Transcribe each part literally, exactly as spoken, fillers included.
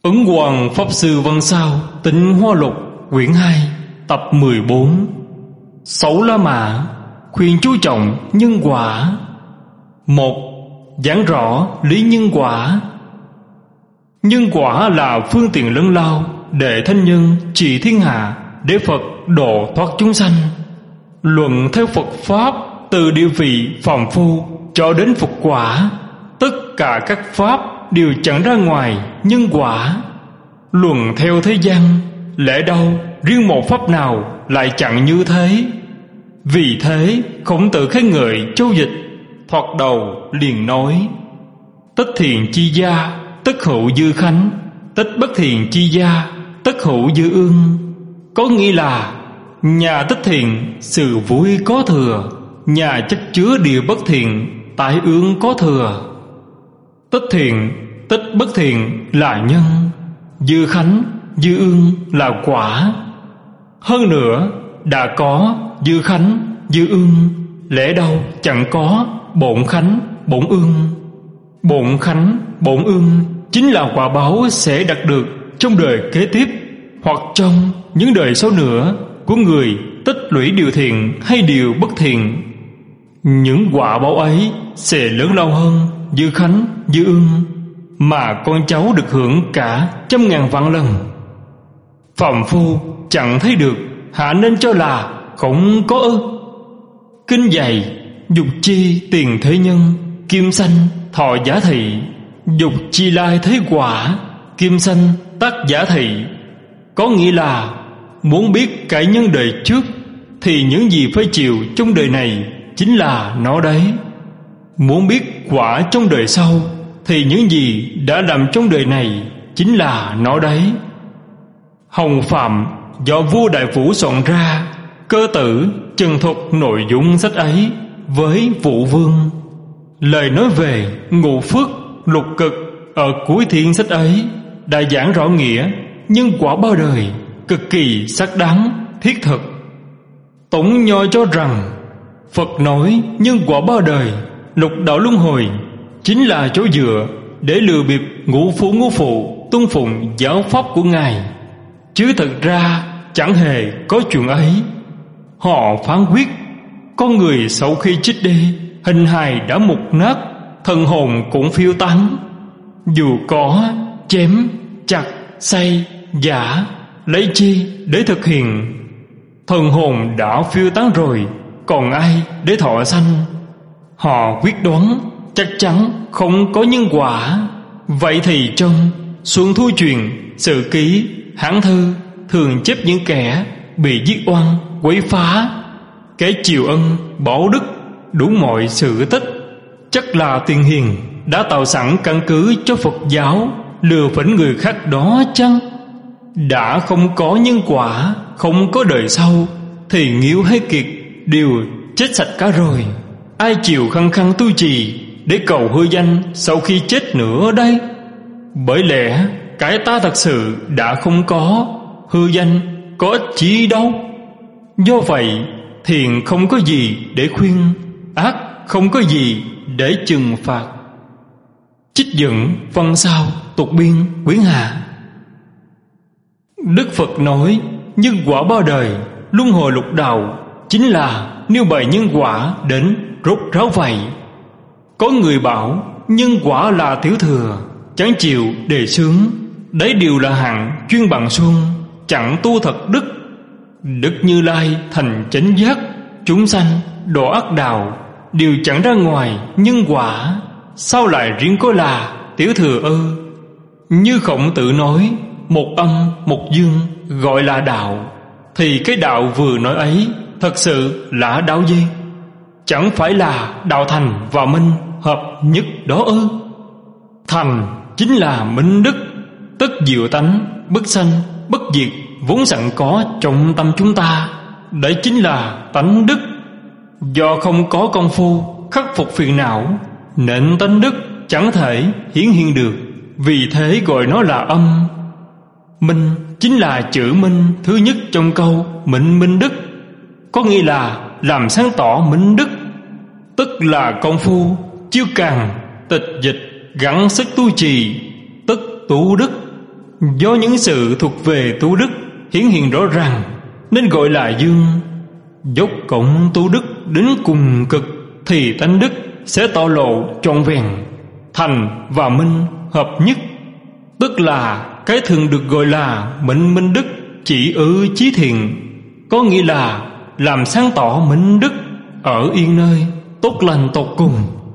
Ấn Hoàng Pháp Sư Văn Sao Tịnh Hoa Lục quyển hai tập mười bốn. Sáu La Mã khuyên chú trọng nhân quả. Một. Giảng rõ lý nhân quả. Nhân quả là phương tiện lớn lao để thánh nhân trị thiên hạ, để Phật độ thoát chúng sanh. Luận theo Phật Pháp, từ địa vị phàm phu cho đến Phật quả, tất cả các Pháp đều chẳng ra ngoài nhân quả. Luận theo thế gian, lẽ đâu riêng một Pháp nào lại chẳng như thế. Vì thế Khổng Tử khen ngợi Châu Dịch, thoạt đầu liền nói: tất thiện chi gia, tất hữu dư khánh; tất bất thiện chi gia, tất hữu dư ương. Có nghĩa là nhà tất thiện, sự vui có thừa; nhà chất chứa điều bất thiện, tại ương có thừa. Tất thiện, tất bất thiện là nhân, dư khánh, dư ương là quả. Hơn nữa, đã có dư khánh, dư ương, lẽ đâu chẳng có bổn khánh, bổn ương. Bổn khánh, bổn ương chính là quả báo sẽ đạt được trong đời kế tiếp, hoặc trong những đời sau nữa của người tích lũy điều thiện hay điều bất thiện. Những quả báo ấy sẽ lớn lao hơn dư khánh, dư ương, mà con cháu được hưởng cả trăm ngàn vạn lần. Phàm phu chẳng thấy được, hạ nên cho là không có ư. Kinh dạy: dục chi tiền thế nhân, kim sanh thọ giả thị; dục chi lai thế quả, kim sanh tác giả thị. Có nghĩa là muốn biết cái nhân đời trước thì những gì phải chịu trong đời này chính là nó đấy. Muốn biết quả trong đời sau thì những gì đã làm trong đời này chính là nó đấy. Hồng Phạm do vua Đại Vũ soạn ra, Cơ Tử trần thuật nội dung sách ấy với Vũ Vương. Lời nói về ngũ phước, lục cực ở cuối thiên sách ấy đã giảng rõ nghĩa nhân quả ba đời, cực kỳ xác đáng, thiết thực. Tổng Nho cho rằng Phật nói nhân quả ba đời, lục đạo luân hồi chính là chỗ dựa để lừa bịp ngũ phu ngũ phụ tuân phụng giáo pháp của Ngài, chứ thật ra chẳng hề có chuyện ấy. Họ phán quyết con người sau khi chết đi, hình hài đã mục nát, thần hồn cũng phiêu tán. Dù có chém, chặt, xay, giả, lấy chi để thực hiện? Thần hồn đã phiêu tán rồi, còn ai để thọ sanh? Họ quyết đoán chắc chắn không có nhân quả. Vậy thì trong Xuân Thu Truyền, Sử Ký, Hán Thư thường chép những kẻ bị giết oan, quấy phá, kẻ triều ân, bảo đức, đủ mọi sự tích. Chắc là tiền hiền đã tạo sẵn căn cứ cho Phật giáo lừa phỉnh người khác đó chăng? Đã không có nhân quả, không có đời sau, thì Nghiêu hay Kiệt đều chết sạch cả rồi. Ai chịu khăng khăng tu trì để cầu hư danh sau khi chết nữa đây? Bởi lẽ cái ta thật sự đã không có, hư danh có ích chi đâu. Do vậy thiện không có gì để khuyên, ác không có gì để trừng phạt. Trích dẫn Văn Sao Tục Biên quyển hạ. Đức Phật nói nhân quả ba đời, luân hồi lục đạo chính là nêu bày nhân quả đến rốt ráo vậy. Có người bảo nhân quả là tiểu thừa, chẳng chịu đề xướng, đấy đều là hạng chuyên bằng xuân, chẳng tu thật đức. Đức Như Lai thành chánh giác, chúng sanh độ ác đạo đều chẳng ra ngoài nhân quả, sao lại riêng có là tiểu thừa ư? Như Khổng Tử nói một âm một dương gọi là đạo, thì cái đạo vừa nói ấy thật sự là đạo gì? Chẳng phải là đạo thành và minh hợp nhất đó ư? Thành chính là minh đức, tức diệu tánh bất sanh bất diệt vốn sẵn có trong tâm chúng ta, đấy chính là tánh đức. Do không có công phu khắc phục phiền não nên tánh đức chẳng thể hiển hiện được, vì thế gọi nó là âm. Minh chính là chữ minh thứ nhất trong câu minh minh đức, có nghĩa là làm sáng tỏ minh đức, tức là công phu chiêu càng tịch dịch gắng sức tu trì, tức tu đức. Do những sự thuộc về tu đức hiển hiện rõ ràng nên gọi là dương. Dốc cộng tu đức đến cùng cực thì tánh đức sẽ tỏ lộ trọn vẹn, thành và minh hợp nhất. Tức là cái thường được gọi là mệnh minh đức chỉ ư chí thiện, có nghĩa là làm sáng tỏ minh đức ở yên nơi tốt lành tột cùng.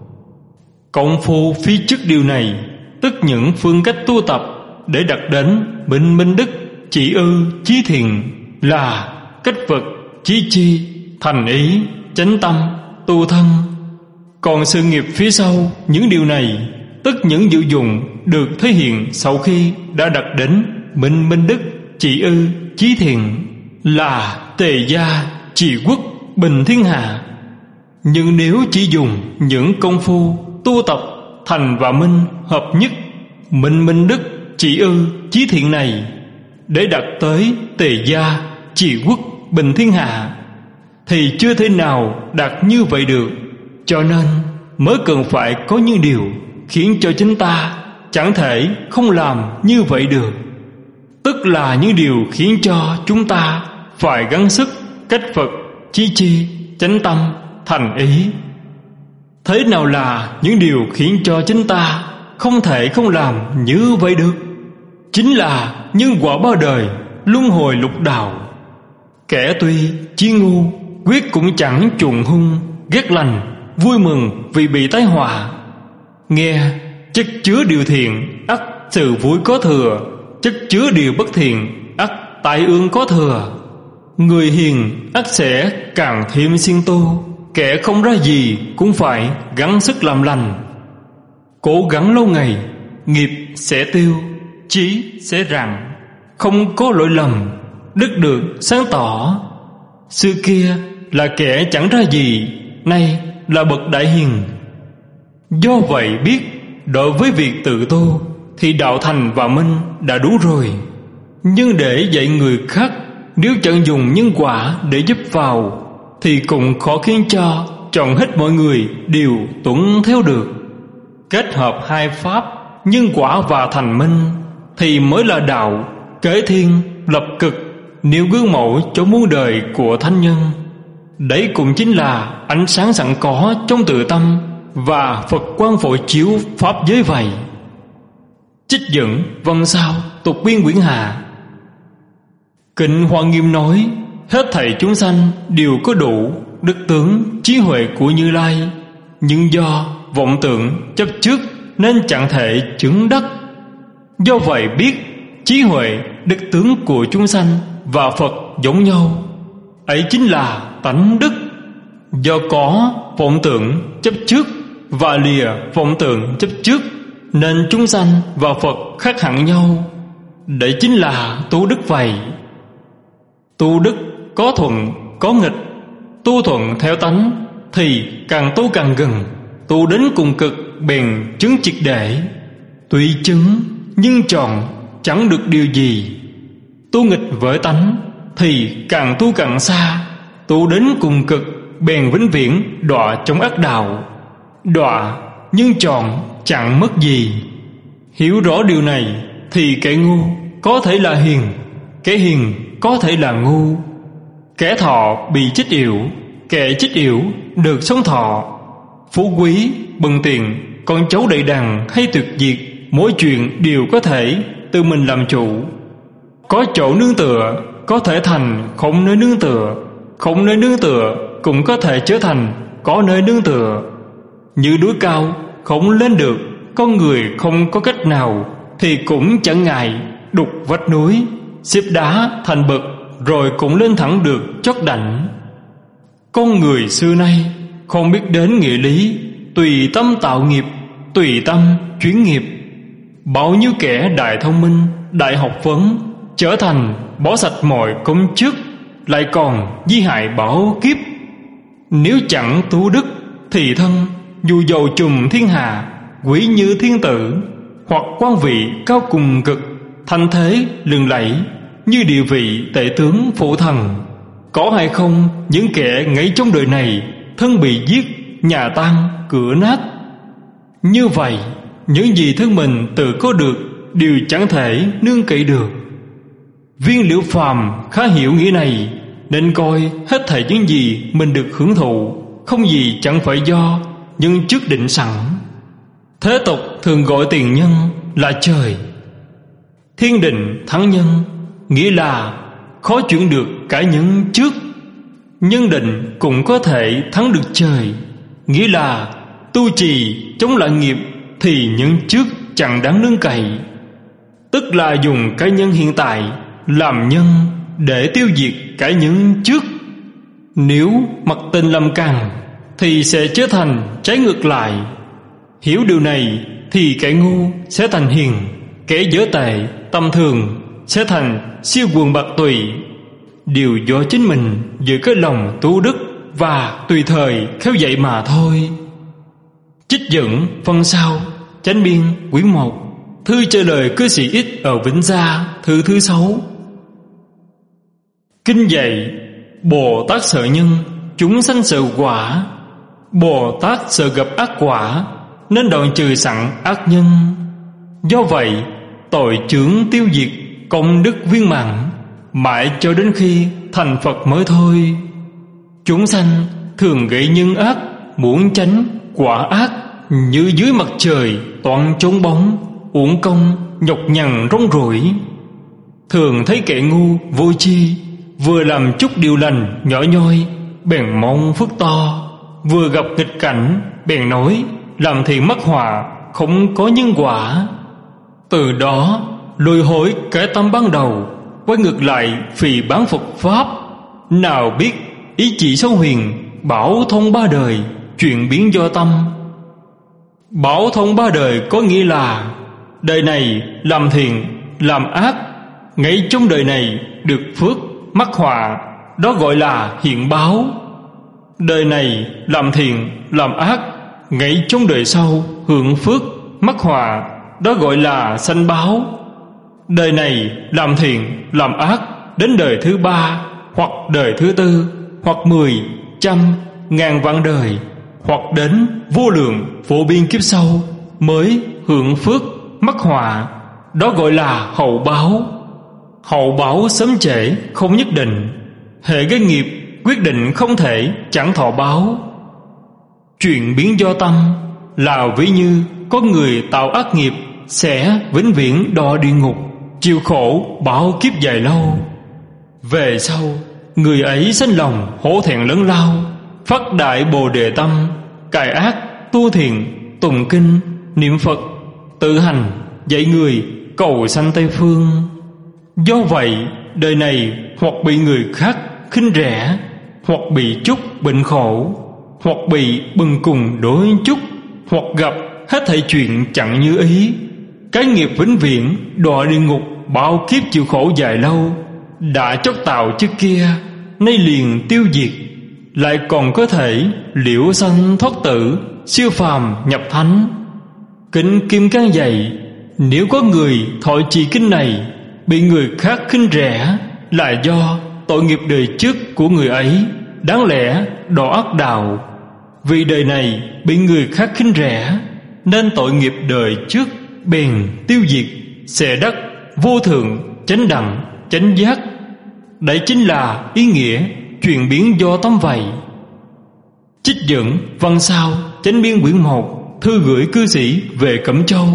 Công phu phi chức điều này, tức những phương cách tu tập để đạt đến mệnh minh đức chỉ ư chí thiện, là cách vật, chí chi, thành ý, chánh tâm, tu thân. Còn sự nghiệp phía sau những điều này, tức những diệu dụng được thể hiện sau khi đã đạt đến minh minh đức chỉ ư chí thiện, là tề gia, trị quốc, bình thiên hạ. Nhưng nếu chỉ dùng những công phu tu tập thành và minh hợp nhất, minh minh đức chỉ ư chí thiện này để đạt tới tề gia, trị quốc, bình thiên hạ, thì chưa thể nào đạt như vậy được. Cho nên mới cần phải có những điều khiến cho chúng ta chẳng thể không làm như vậy được. Tức là những điều khiến cho chúng ta phải gắng sức cách Phật, chí chi, chánh tâm, thành ý. Thế nào là những điều khiến cho chúng ta không thể không làm như vậy được? Chính là nhân quả ba đời, luân hồi lục đạo. Kẻ tuy chí ngu, quyết cũng chẳng trùng hung, ghét lành, vui mừng vì bị tai họa. Nghe chất chứa điều thiện, ắt sự vui có thừa; chất chứa điều bất thiện, ắt tai ương có thừa. Người hiền ắt sẽ càng thêm siêng tu, kẻ không ra gì cũng phải gắng sức làm lành. Cố gắng lâu ngày, nghiệp sẽ tiêu, chí sẽ rạng, không có lỗi lầm, đức được sáng tỏ. Xưa kia là kẻ chẳng ra gì, nay là bậc đại hiền. Do vậy biết, đối với việc tự tu thì đạo thành và minh đã đủ rồi. Nhưng để dạy người khác, nếu chẳng dùng nhân quả để giúp vào, thì cũng khó khiến cho trọn hết mọi người đều tuân theo được. Kết hợp hai pháp, nhân quả và thành minh, thì mới là đạo kế thiên lập cực, nêu gương mẫu cho muôn đời của thánh nhân. Đấy cũng chính là ánh sáng sẵn có trong tự tâm và Phật quang phổ chiếu pháp giới vậy. Trích dẫn văn sao tục biên quyển hạ. Kinh Hoa Nghiêm nói, hết thảy chúng sanh đều có đủ đức tướng trí huệ của Như Lai, nhưng do vọng tưởng chấp trước nên chẳng thể chứng đắc. Do vậy biết trí huệ đức tướng của chúng sanh và Phật giống nhau, ấy chính là tánh đức. Do có vọng tưởng chấp trước và lìa vọng tưởng chấp trước nên chúng sanh và Phật khác hẳn nhau. Đấy chính là tu đức vậy. Tu đức có thuận có nghịch. Tu thuận theo tánh thì càng tu càng gần, tu đến cùng cực bèn chứng triệt để. Tuy chứng nhưng tròn chẳng được điều gì. Tu nghịch với tánh thì càng tu càng xa, tu đến cùng cực bèn vĩnh viễn đọa trong ác đạo. Đọa nhưng tròn chẳng mất gì. Hiểu rõ điều này thì kẻ ngu có thể là hiền, kẻ hiền có thể là ngu. Kẻ thọ bị chết yểu, kẻ chết yểu được sống thọ. Phú quý, bần tiền, con cháu đầy đàn hay tuyệt diệt, mỗi chuyện đều có thể tự mình làm chủ. Có chỗ nương tựa có thể thành không nơi nương tựa, không nơi nương tựa cũng có thể trở thành có nơi nương tựa. Như núi cao không lên được, con người không có cách nào thì cũng chẳng ngại đục vách núi, xếp đá thành bậc, rồi cũng lên thẳng được chót đảnh. Con người xưa nay không biết đến nghĩa lý, tùy tâm tạo nghiệp, tùy tâm chuyển nghiệp. Bao nhiêu kẻ đại thông minh, đại học vấn trở thành bỏ sạch mọi công chức, lại còn di hại bảo kiếp. Nếu chẳng tu đức thì thân dù giàu trùm thiên hạ, quý như thiên tử, hoặc quan vị cao cùng cực, thanh thế lừng lẫy như địa vị tể tướng phụ thần. Có hay không những kẻ ngay trong đời này thân bị giết, nhà tan cửa nát? Như vậy những gì thân mình tự có được đều chẳng thể nương cậy được. Viên Liễu Phàm khá hiểu nghĩa này, nên coi hết thảy những gì mình được hưởng thụ, không gì chẳng phải do nhân trước định sẵn. Thế tục thường gọi tiền nhân là trời. Thiên định thắng nhân, nghĩa là khó chuyển được cả nhân trước. Nhân định cũng có thể thắng được trời, nghĩa là tu trì chống lại nghiệp thì nhân trước chẳng đáng nương cậy. Tức là dùng cái nhân hiện tại làm nhân để tiêu diệt cái nhân trước. Nếu mặc tình làm càng thì sẽ trở thành trái ngược lại. Hiểu điều này thì kẻ ngu sẽ thành hiền, kẻ dở tệ tầm thường sẽ thành siêu quần bạc tùy. Điều do chính mình giữ cái lòng tu đức và tùy thời khéo dạy mà thôi. Trích dẫn phần sau, Chánh biên quyển một, thư trả lời cư sĩ Ích ở Vĩnh Gia, thư thứ sáu. Kinh dạy: Bồ Tát sợ nhân, chúng sanh sợ quả. Bồ Tát sợ gặp ác quả, nên đoạn trừ sẵn ác nhân. Do vậy tội chướng tiêu diệt, công đức viên mãn, mãi cho đến khi thành Phật mới thôi. Chúng sanh thường gây nhân ác, muốn tránh quả ác, như dưới mặt trời toàn trống bóng, uổng công nhọc nhằn rong ruổi. Thường thấy kẻ ngu vô tri, vừa làm chút điều lành nhỏ nhoi bèn mong phước to, vừa gặp nghịch cảnh bèn nói làm thiện mắc họa, không có nhân quả. Từ đó lùi hối cái tâm ban đầu, quay ngược lại phì bán Phật pháp. Nào biết ý chỉ sâu huyền, bảo thông ba đời, chuyện biến do tâm. Bảo thông ba đời có nghĩa là đời này làm thiện làm ác, ngay trong đời này được phước mắc họa, đó gọi là hiện báo. Đời này làm thiện làm ác, ngay trong đời sau hưởng phước mắc họa, đó gọi là sanh báo. Đời này làm thiện làm ác, đến đời thứ ba hoặc đời thứ tư hoặc mười, trăm, ngàn vạn đời, hoặc đến vô lượng vô biên kiếp sau mới hưởng phước mắc họa, đó gọi là hậu báo. Hậu báo sớm trễ không nhất định, hệ gây nghiệp quyết định không thể chẳng thọ báo. Chuyện biến do tâm là ví như có người tạo ác nghiệp sẽ vĩnh viễn đọa địa ngục, chịu khổ bao kiếp dài lâu. Về sau người ấy sanh lòng hổ thẹn lớn lao, phát đại bồ đề tâm, cải ác tu thiện, tụng kinh niệm Phật, tự hành dạy người cầu sanh Tây phương. Do vậy đời này hoặc bị người khác khinh rẻ, hoặc bị chút bệnh khổ, hoặc bị bần cùng đối chút, hoặc gặp hết thảy chuyện chẳng như ý. Cái nghiệp vĩnh viễn đọa địa ngục bao kiếp chịu khổ dài lâu, đã chót tạo trước kia nay liền tiêu diệt, lại còn có thể liễu sanh thoát tử, siêu phàm nhập thánh. Kinh Kim Cang dạy: nếu có người thọ trì kinh này bị người khác khinh rẻ, là do tội nghiệp đời trước của người ấy đáng lẽ đọa ác đạo. Vì đời này bị người khác khinh rẻ, nên tội nghiệp đời trước bèn tiêu diệt, sẽ đắc vô thượng chánh đẳng chánh giác. Đấy chính là ý nghĩa chuyển biến do tâm vậy. Trích dẫn văn sao, Chánh biên quyển một, thư gửi cư sĩ về Cẩm Châu.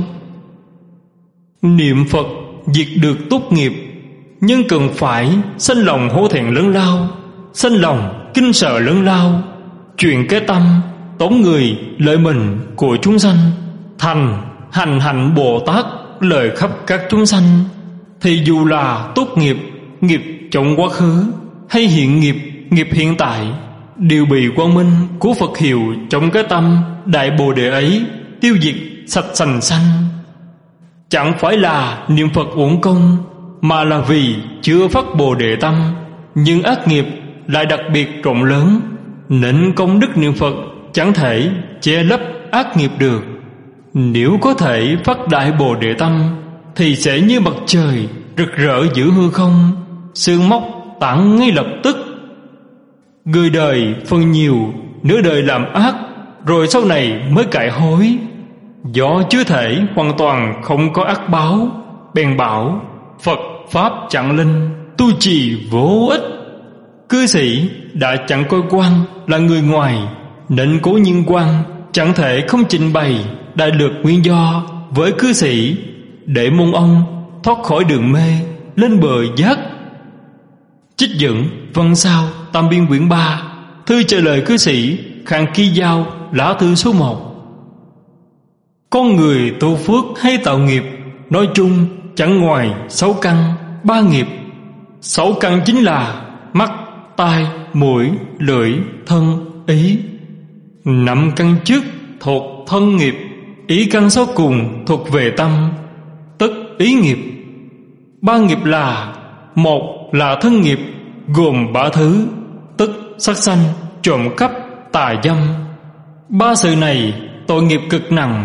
Niệm Phật diệt được tốt nghiệp, nhưng cần phải sanh lòng hổ thẹn lớn lao, sanh lòng kinh sợ lớn lao, chuyện cái tâm tốn người lợi mình của chúng sanh, thành hành hạnh Bồ Tát lời khắp các chúng sanh. Thì dù là tốt nghiệp, nghiệp trong quá khứ hay hiện nghiệp, nghiệp hiện tại, đều bị quang minh của Phật hiệu trong cái tâm đại bồ đề ấy tiêu diệt sạch sành xanh. Chẳng phải là niệm Phật uổng công, mà là vì chưa phát bồ đề tâm, nhưng ác nghiệp lại đặc biệt rộng lớn, nên công đức niệm Phật chẳng thể che lấp ác nghiệp được. Nếu có thể phát đại bồ đề tâm, thì sẽ như mặt trời rực rỡ giữa hư không, sương móc tản ngay lập tức. Người đời phần nhiều nửa đời làm ác, rồi sau này mới cải hối. Do chưa thể hoàn toàn không có ác báo, bèn bảo: Phật pháp chẳng linh, tu trì vô ích. Cư sĩ đã chẳng coi quan là người ngoài, nên Cố Nhiên Quan chẳng thể không trình bày đại lược nguyên do với cư sĩ, để mong ông thoát khỏi đường mê, lên bờ giác. Trích dẫn Văn Sao Tam Biên quyển ba, thư trả lời cư sĩ Khang Kỳ Giao, lá thư số một. Con người tu phước hay tạo nghiệp, nói chung chẳng ngoài sáu căn, ba nghiệp. Sáu căn chính là mắt, tai, mũi, lưỡi, thân, ý. Năm căn trước thuộc thân nghiệp, ý căn sau cùng thuộc về tâm, tức ý nghiệp. Ba nghiệp là: một là thân nghiệp, gồm ba thứ, tức sát sanh, trộm cắp, tà dâm. Ba sự này tội nghiệp cực nặng.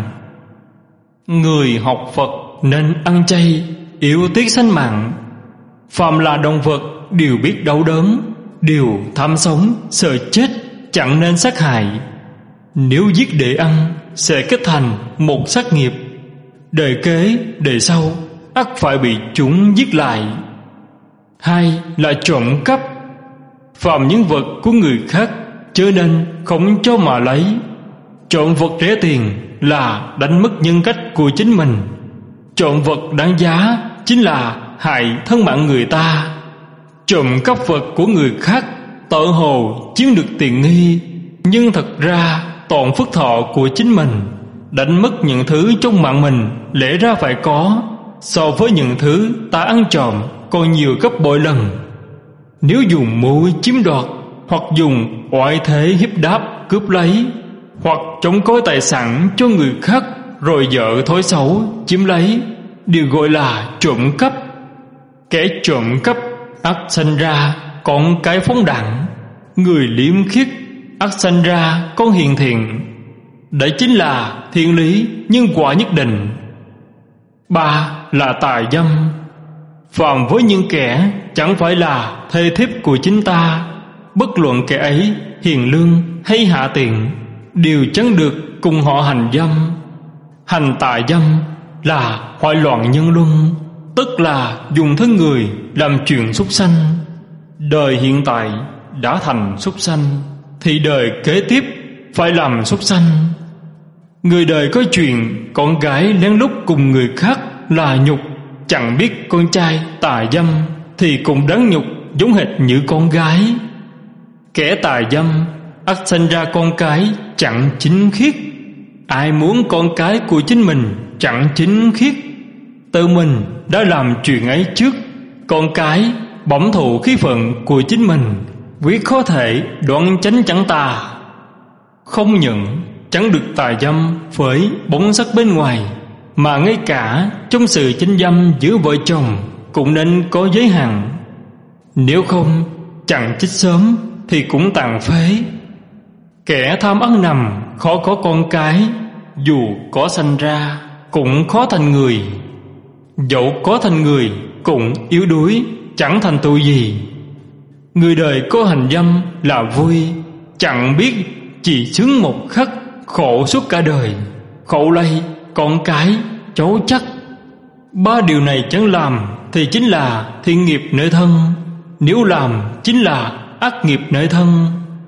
Người học Phật nên ăn chay, yêu tiếc sanh mạng. Phàm là động vật đều biết đau đớn, đều tham sống, sợ chết, chẳng nên sát hại. Nếu giết để ăn sẽ kết thành một sát nghiệp, đời kế đời sau ắt phải bị chúng giết lại. Hai là trộm cắp. Phàm những vật của người khác chớ nên không cho mà lấy. Trộm vật rẻ tiền là đánh mất nhân cách của chính mình. Trộm vật đáng giá chính là hại thân mạng người ta. Trộm cắp vật của người khác tự hồ chiếm được tiền nghi, nhưng thật ra toàn phước thọ của chính mình. Đánh mất những thứ trong mạng mình lẽ ra phải có, so với những thứ ta ăn trộm còn nhiều gấp bội lần. Nếu dùng mưu chiếm đoạt, hoặc dùng oai thế hiếp đáp cướp lấy, hoặc chống cối tài sản cho người khác rồi vợ thói xấu chiếm lấy, đều gọi là trộm cắp. Kẻ trộm cắp ắt sanh ra con cái phóng đẳng, người liêm khiết ắt sanh ra con hiền thiện. Đấy chính là thiên lý nhân quả nhất định. Ba là tà dâm. Phạm với những kẻ chẳng phải là thê thiếp của chính ta, bất luận kẻ ấy hiền lương hay hạ tiện, đều chẳng được cùng họ hành dâm. Hành tà dâm là hoại loạn nhân luân, tức là dùng thân người làm chuyện súc sanh. Đời hiện tại đã thành súc sanh, thì đời kế tiếp phải làm súc sanh. Người đời có chuyện con gái lén lút cùng người khác là nhục, chẳng biết con trai tà dâm thì cũng đáng nhục giống hệt như con gái. Kẻ tà dâm ắt sinh ra con cái chẳng chính khiết. Ai muốn con cái của chính mình chẳng chính khiết, tự mình đã làm chuyện ấy trước, con cái bẩm thụ khí phận của chính mình, quyết khó thể đoạn chánh chẳng tà. Không nhận chẳng được tà dâm với bóng sắc bên ngoài, mà ngay cả trong sự chánh dâm giữa vợ chồng cũng nên có giới hạn. Nếu không, chẳng chết sớm thì cũng tàn phế. Kẻ tham ăn nằm khó có con cái, dù có sanh ra cũng khó thành người. Dẫu có thành người cũng yếu đuối, chẳng thành tựu gì. Người đời có hành dâm là vui, chẳng biết chỉ sướng một khắc, khổ suốt cả đời. Khổ lây, con cái, cháu chắc. Ba điều này chẳng làm thì chính là thiên nghiệp nơi thân, nếu làm chính là ác nghiệp nơi thân.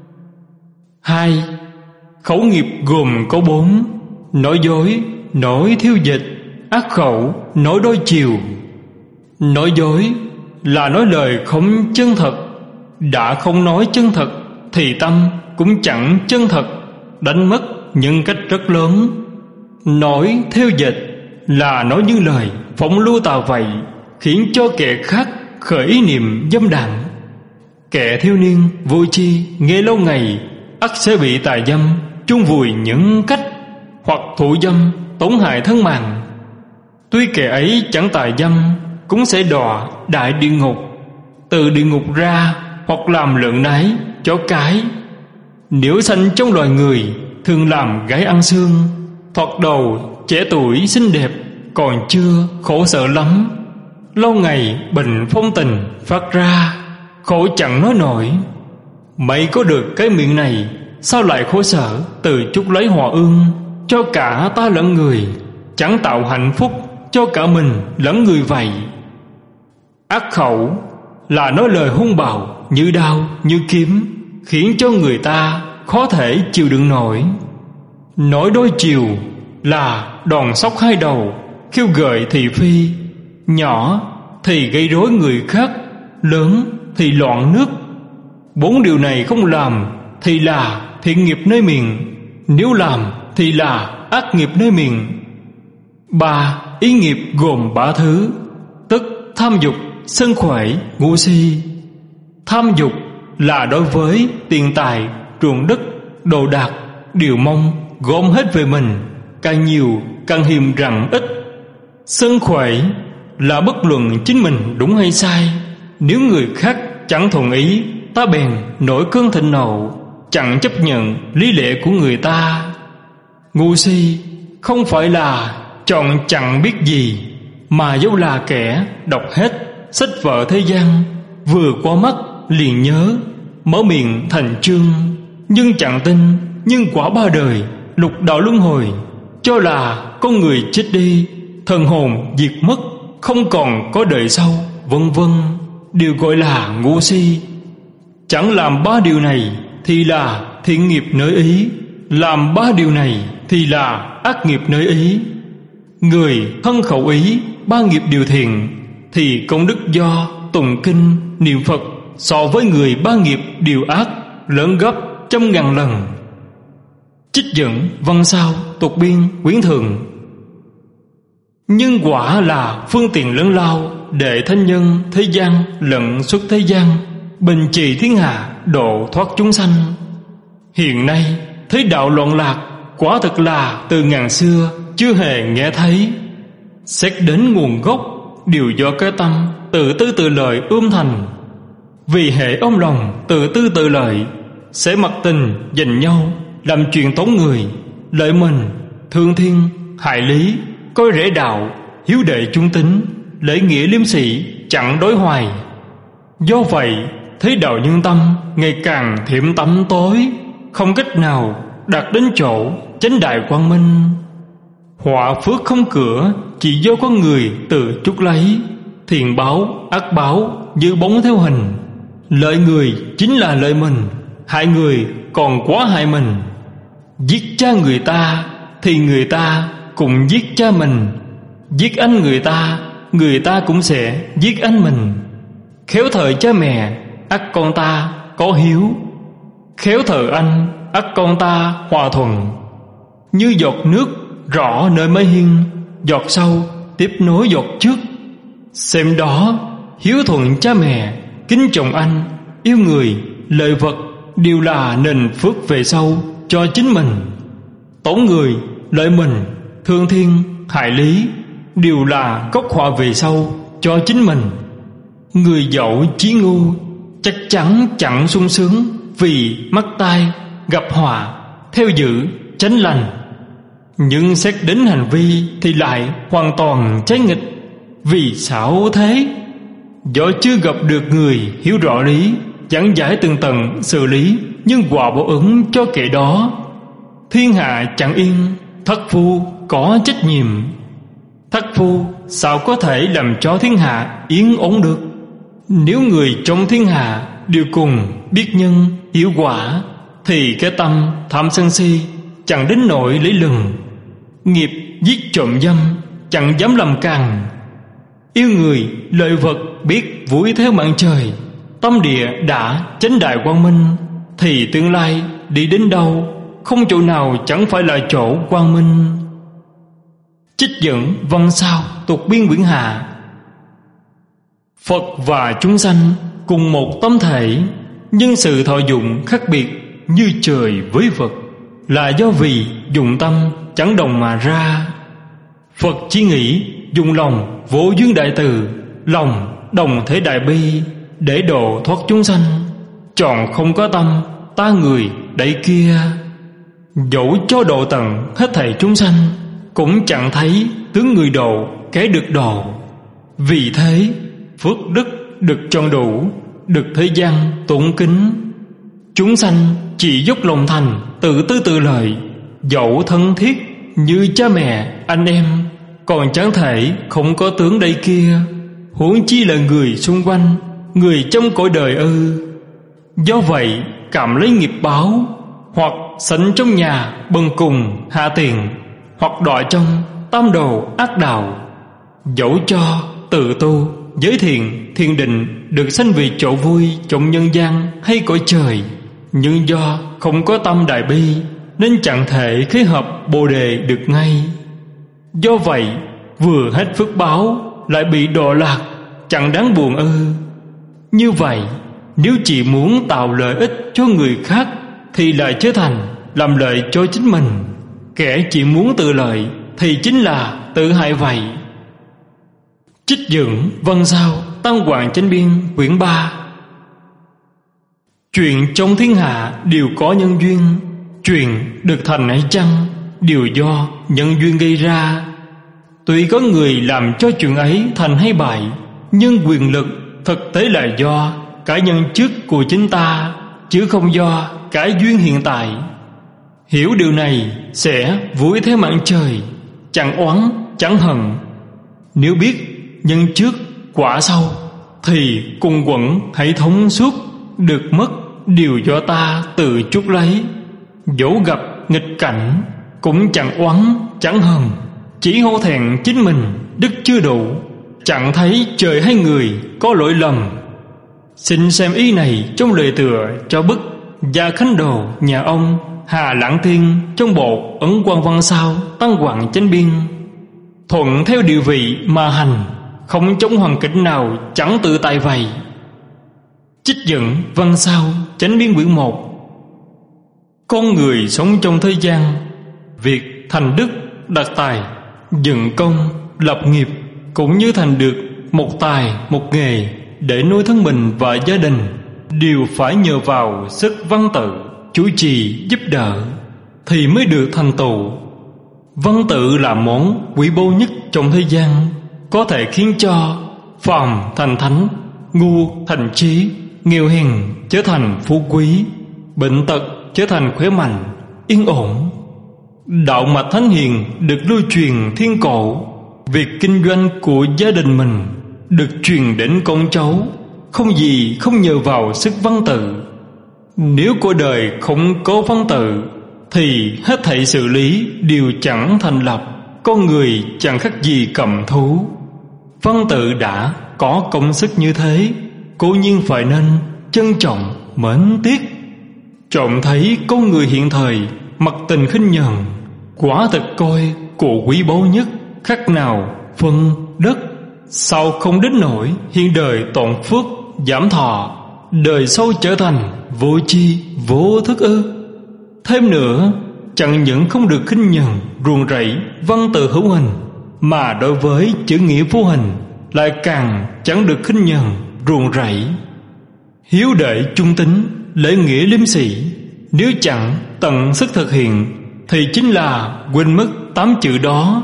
Hai, khẩu nghiệp gồm có bốn: nói dối, nói thiêu dịch, ác khẩu, nói đôi chiều. Nói dối là nói lời không chân thật. Đã không nói chân thật thì tâm cũng chẳng chân thật, đánh mất nhân cách rất lớn. Nói theo dịch là nói những lời phóng lưu tà vậy, khiến cho kẻ khác khởi ý niệm dâm đảng. Kẻ thiếu niên vô tri nghe lâu ngày ắt sẽ bị tà dâm chôn vùi những cách, hoặc thụ dâm tổn hại thân mạng. Tuy kẻ ấy chẳng tà dâm cũng sẽ đọa đại địa ngục, từ địa ngục ra hoặc làm lợn nái, chó cái. Nếu sanh trong loài người thường làm gái ăn xương, thoạt đầu trẻ tuổi xinh đẹp, còn chưa khổ sở lắm, lâu ngày bệnh phong tình phát ra, khổ chẳng nói nổi. Mấy có được cái miệng này, sao lại khổ sở từ chút lấy hòa ương cho cả ta lẫn người, chẳng tạo hạnh phúc cho cả mình lẫn người vậy. Ác khẩu là nói lời hung bạo như đao như kiếm, khiến cho người ta khó thể chịu đựng nổi. Nói đôi chiều là đòn sóc hai đầu, khiêu gợi thị phi. Nhỏ thì gây rối người khác, lớn thì loạn nước. Bốn điều này không làm thì là thiện nghiệp nơi miệng, nếu làm thì là ác nghiệp nơi miệng. Ba ý nghiệp gồm ba thứ, tức tham dục, sân khỏe, ngu si. Tham dục là đối với tiền tài, ruộng đất, đồ đạc, điều mong gom hết về mình, càng nhiều càng hiềm rằng ít. Sân khỏe là bất luận chính mình đúng hay sai, nếu người khác chẳng thuận ý, ta bèn nổi cơn thịnh nộ, chẳng chấp nhận lý lẽ của người ta. Ngu si không phải là chọn chẳng biết gì, mà dẫu là kẻ đọc hết sách vở thế gian, vừa qua mắt liền nhớ, mở miệng thành chương, nhưng chẳng tin nhân quả ba đời, lục đạo luân hồi, cho là con người chết đi, thần hồn diệt mất, không còn có đời sau, vân vân, đều gọi là ngu si. Chẳng làm ba điều này thì là thiện nghiệp nơi ý, làm ba điều này thì là ác nghiệp nơi ý. Người thân khẩu ý ba nghiệp điều thiện, thì công đức do tụng kinh niệm Phật so với người ba nghiệp điều ác lớn gấp trăm ngàn lần. Trích dẫn văn sao tục biên quyển thường. Nhân quả là phương tiện lớn lao để thánh nhân thế gian lẫn xuất thế gian, bình trị thiên hạ, độ thoát chúng sanh. Hiện nay thế đạo loạn lạc, quả thực là từ ngàn xưa chưa hề nghe thấy. Xét đến nguồn gốc, đều do cái tâm tự tư tự lợi ươm thành. Vì hệ ôm lòng tự tư tự lợi, sẽ mặc tình giành nhau, làm chuyện tốn người, lợi mình, thương thiên, hại lý, coi rễ đạo, hiếu đệ trung tín, lễ nghĩa liêm sĩ, chẳng đối hoài. Do vậy thế đạo nhân tâm ngày càng thiểm tăm tối, không cách nào đạt đến chỗ chánh đại quang minh. Họa phước không cửa, chỉ do con người tự chuốc lấy. Thiện báo ác báo như bóng theo hình, lợi người chính là lợi mình, hại người còn quá hại mình. Giết cha người ta thì người ta cũng giết cha mình, giết anh người ta, người ta cũng sẽ giết anh mình. Khéo thờ cha mẹ, ắt con ta có hiếu, khéo thờ anh, ắt con ta hòa thuận. Như giọt nước rõ nơi mái hiên, giọt sau tiếp nối giọt trước. Xem đó, hiếu thuận cha mẹ, kính trọng anh, yêu người, lợi vật đều là nền phước về sau cho chính mình. Tổn người, lợi mình, thương thiên, hại lý đều là gốc họa về sau cho chính mình. Người dậu chí ngu chắc chắn chẳng sung sướng, vì mắc tai gặp họa, theo giữ tránh lành. Nhưng xét đến hành vi thì lại hoàn toàn trái nghịch. Vì sao thế? Do chưa gặp được người hiểu rõ lý, giảng giải tường tận xử lý nhân quả báo ứng cho kẻ đó. Thiên hạ chẳng yên, thất phu có trách nhiệm. Thất phu sao có thể làm cho thiên hạ yên ổn được? Nếu người trong thiên hạ đều cùng biết nhân hiểu quả, thì cái tâm tham sân si chẳng đến nỗi lấy lừng. Nghiệp giết trộm dâm chẳng dám làm càng. Yêu người lợi vật biết vui theo mạng trời, tâm địa đã chánh đại quang minh, thì tương lai đi đến đâu không chỗ nào chẳng phải là chỗ quang minh. Trích dẫn văn sao tục biên quyển hạ. Phật và chúng sanh cùng một tâm thể, nhưng sự thọ dụng khác biệt như trời với vật, là do vì dụng tâm chẳng đồng mà ra. Phật chỉ nghĩ dùng lòng vô duyên đại từ, lòng đồng thể đại bi, để độ thoát chúng sanh. Chọn không có tâm ta người đẩy kia, dẫu cho độ tận hết thảy chúng sanh, cũng chẳng thấy tướng người độ kẻ được độ. Vì thế phước đức được tròn đủ, được thế gian tụng kính. Chúng sanh chỉ dốc lòng thành, tự tư tự lợi, dẫu thân thiết như cha mẹ anh em, còn chẳng thể không có tướng đây kia, huống chi là người xung quanh, người trong cõi đời ư. Do vậy cảm lấy nghiệp báo, hoặc sánh trong nhà bần cùng hạ tiền, hoặc đọa trong tam đồ ác đạo. Dẫu cho tự tu giới thiện thiền định được sanh vì chỗ vui trong nhân gian hay cõi trời, nhưng do không có tâm đại bi nên chẳng thể khế hợp bồ đề được ngay. Do vậy vừa hết phước báo lại bị đọa lạc, chẳng đáng buồn ư. Như vậy nếu chỉ muốn tạo lợi ích cho người khác thì lại trở thành làm lợi cho chính mình. Kẻ chỉ muốn tự lợi thì chính là tự hại vậy. Trích dẫn văn sao Tăng Hoàng Chánh Biên quyển ba. Chuyện trong thiên hạ đều có nhân duyên, chuyện được thành hay chăng đều do nhân duyên gây ra. Tuy có người làm cho chuyện ấy thành hay bại, nhưng quyền lực thực tế là do cái nhân trước của chính ta, chứ không do cái duyên hiện tại. Hiểu điều này sẽ vui theo mạng trời, chẳng oán chẳng hận. Nếu biết nhân trước quả sau thì cùng quẩn hãy thống suốt, được mất đều do ta tự chuốc lấy. Dẫu gặp nghịch cảnh cũng chẳng oán chẳng hờn, chỉ hổ thẹn chính mình đức chưa đủ, chẳng thấy trời hay người có lỗi lầm. Xin xem ý này trong lời tựa cho bức Gia Khánh Đồ nhà ông Hà Lãng Thiên trong bộ Ấn Quan Văn Sao Tăng Hoàng Chánh Biên. Thuận theo địa vị mà hành, không trong hoàn cảnh nào chẳng tự tại vậy. Trích dẫn văn sao Chánh Biên quyển một. Con người sống trong thế gian, việc thành đức, đạt tài, dựng công, lập nghiệp cũng như thành được một tài, một nghề để nuôi thân mình và gia đình, đều phải nhờ vào sức văn tự, chủ trì giúp đỡ thì mới được thành tựu. Văn tự là món quý báu nhất trong thế gian, có thể khiến cho phàm thành thánh, ngu thành trí, nghèo hèn trở thành phú quý, bệnh tật trở thành khỏe mạnh, yên ổn. Đạo mạch thánh hiền được lưu truyền thiên cổ, việc kinh doanh của gia đình mình được truyền đến con cháu, không gì không nhờ vào sức văn tự. Nếu cuộc đời không có văn tự thì hết thảy xử lý đều chẳng thành lập, con người chẳng khác gì cầm thú. Văn tự đã có công sức như thế, cố nhiên phải nên trân trọng mến tiếc. Trộm thấy con người hiện thời mặc tình khinh nhờn, quả thực coi của quý báu nhất, khác nào phân đất. Sao không đến nỗi hiện đời tổn phước giảm thọ, đời sau trở thành vô tri vô thức ư? Thêm nữa, chẳng những không được khinh nhờn ruồng rẫy văn tự hữu hình, mà đối với chữ nghĩa vô hình lại càng chẳng được khinh nhờn ruồng rẫy. Hiếu đệ trung tín, lễ nghĩa liêm sĩ, nếu chẳng tận sức thực hiện thì chính là quên mất tám chữ đó.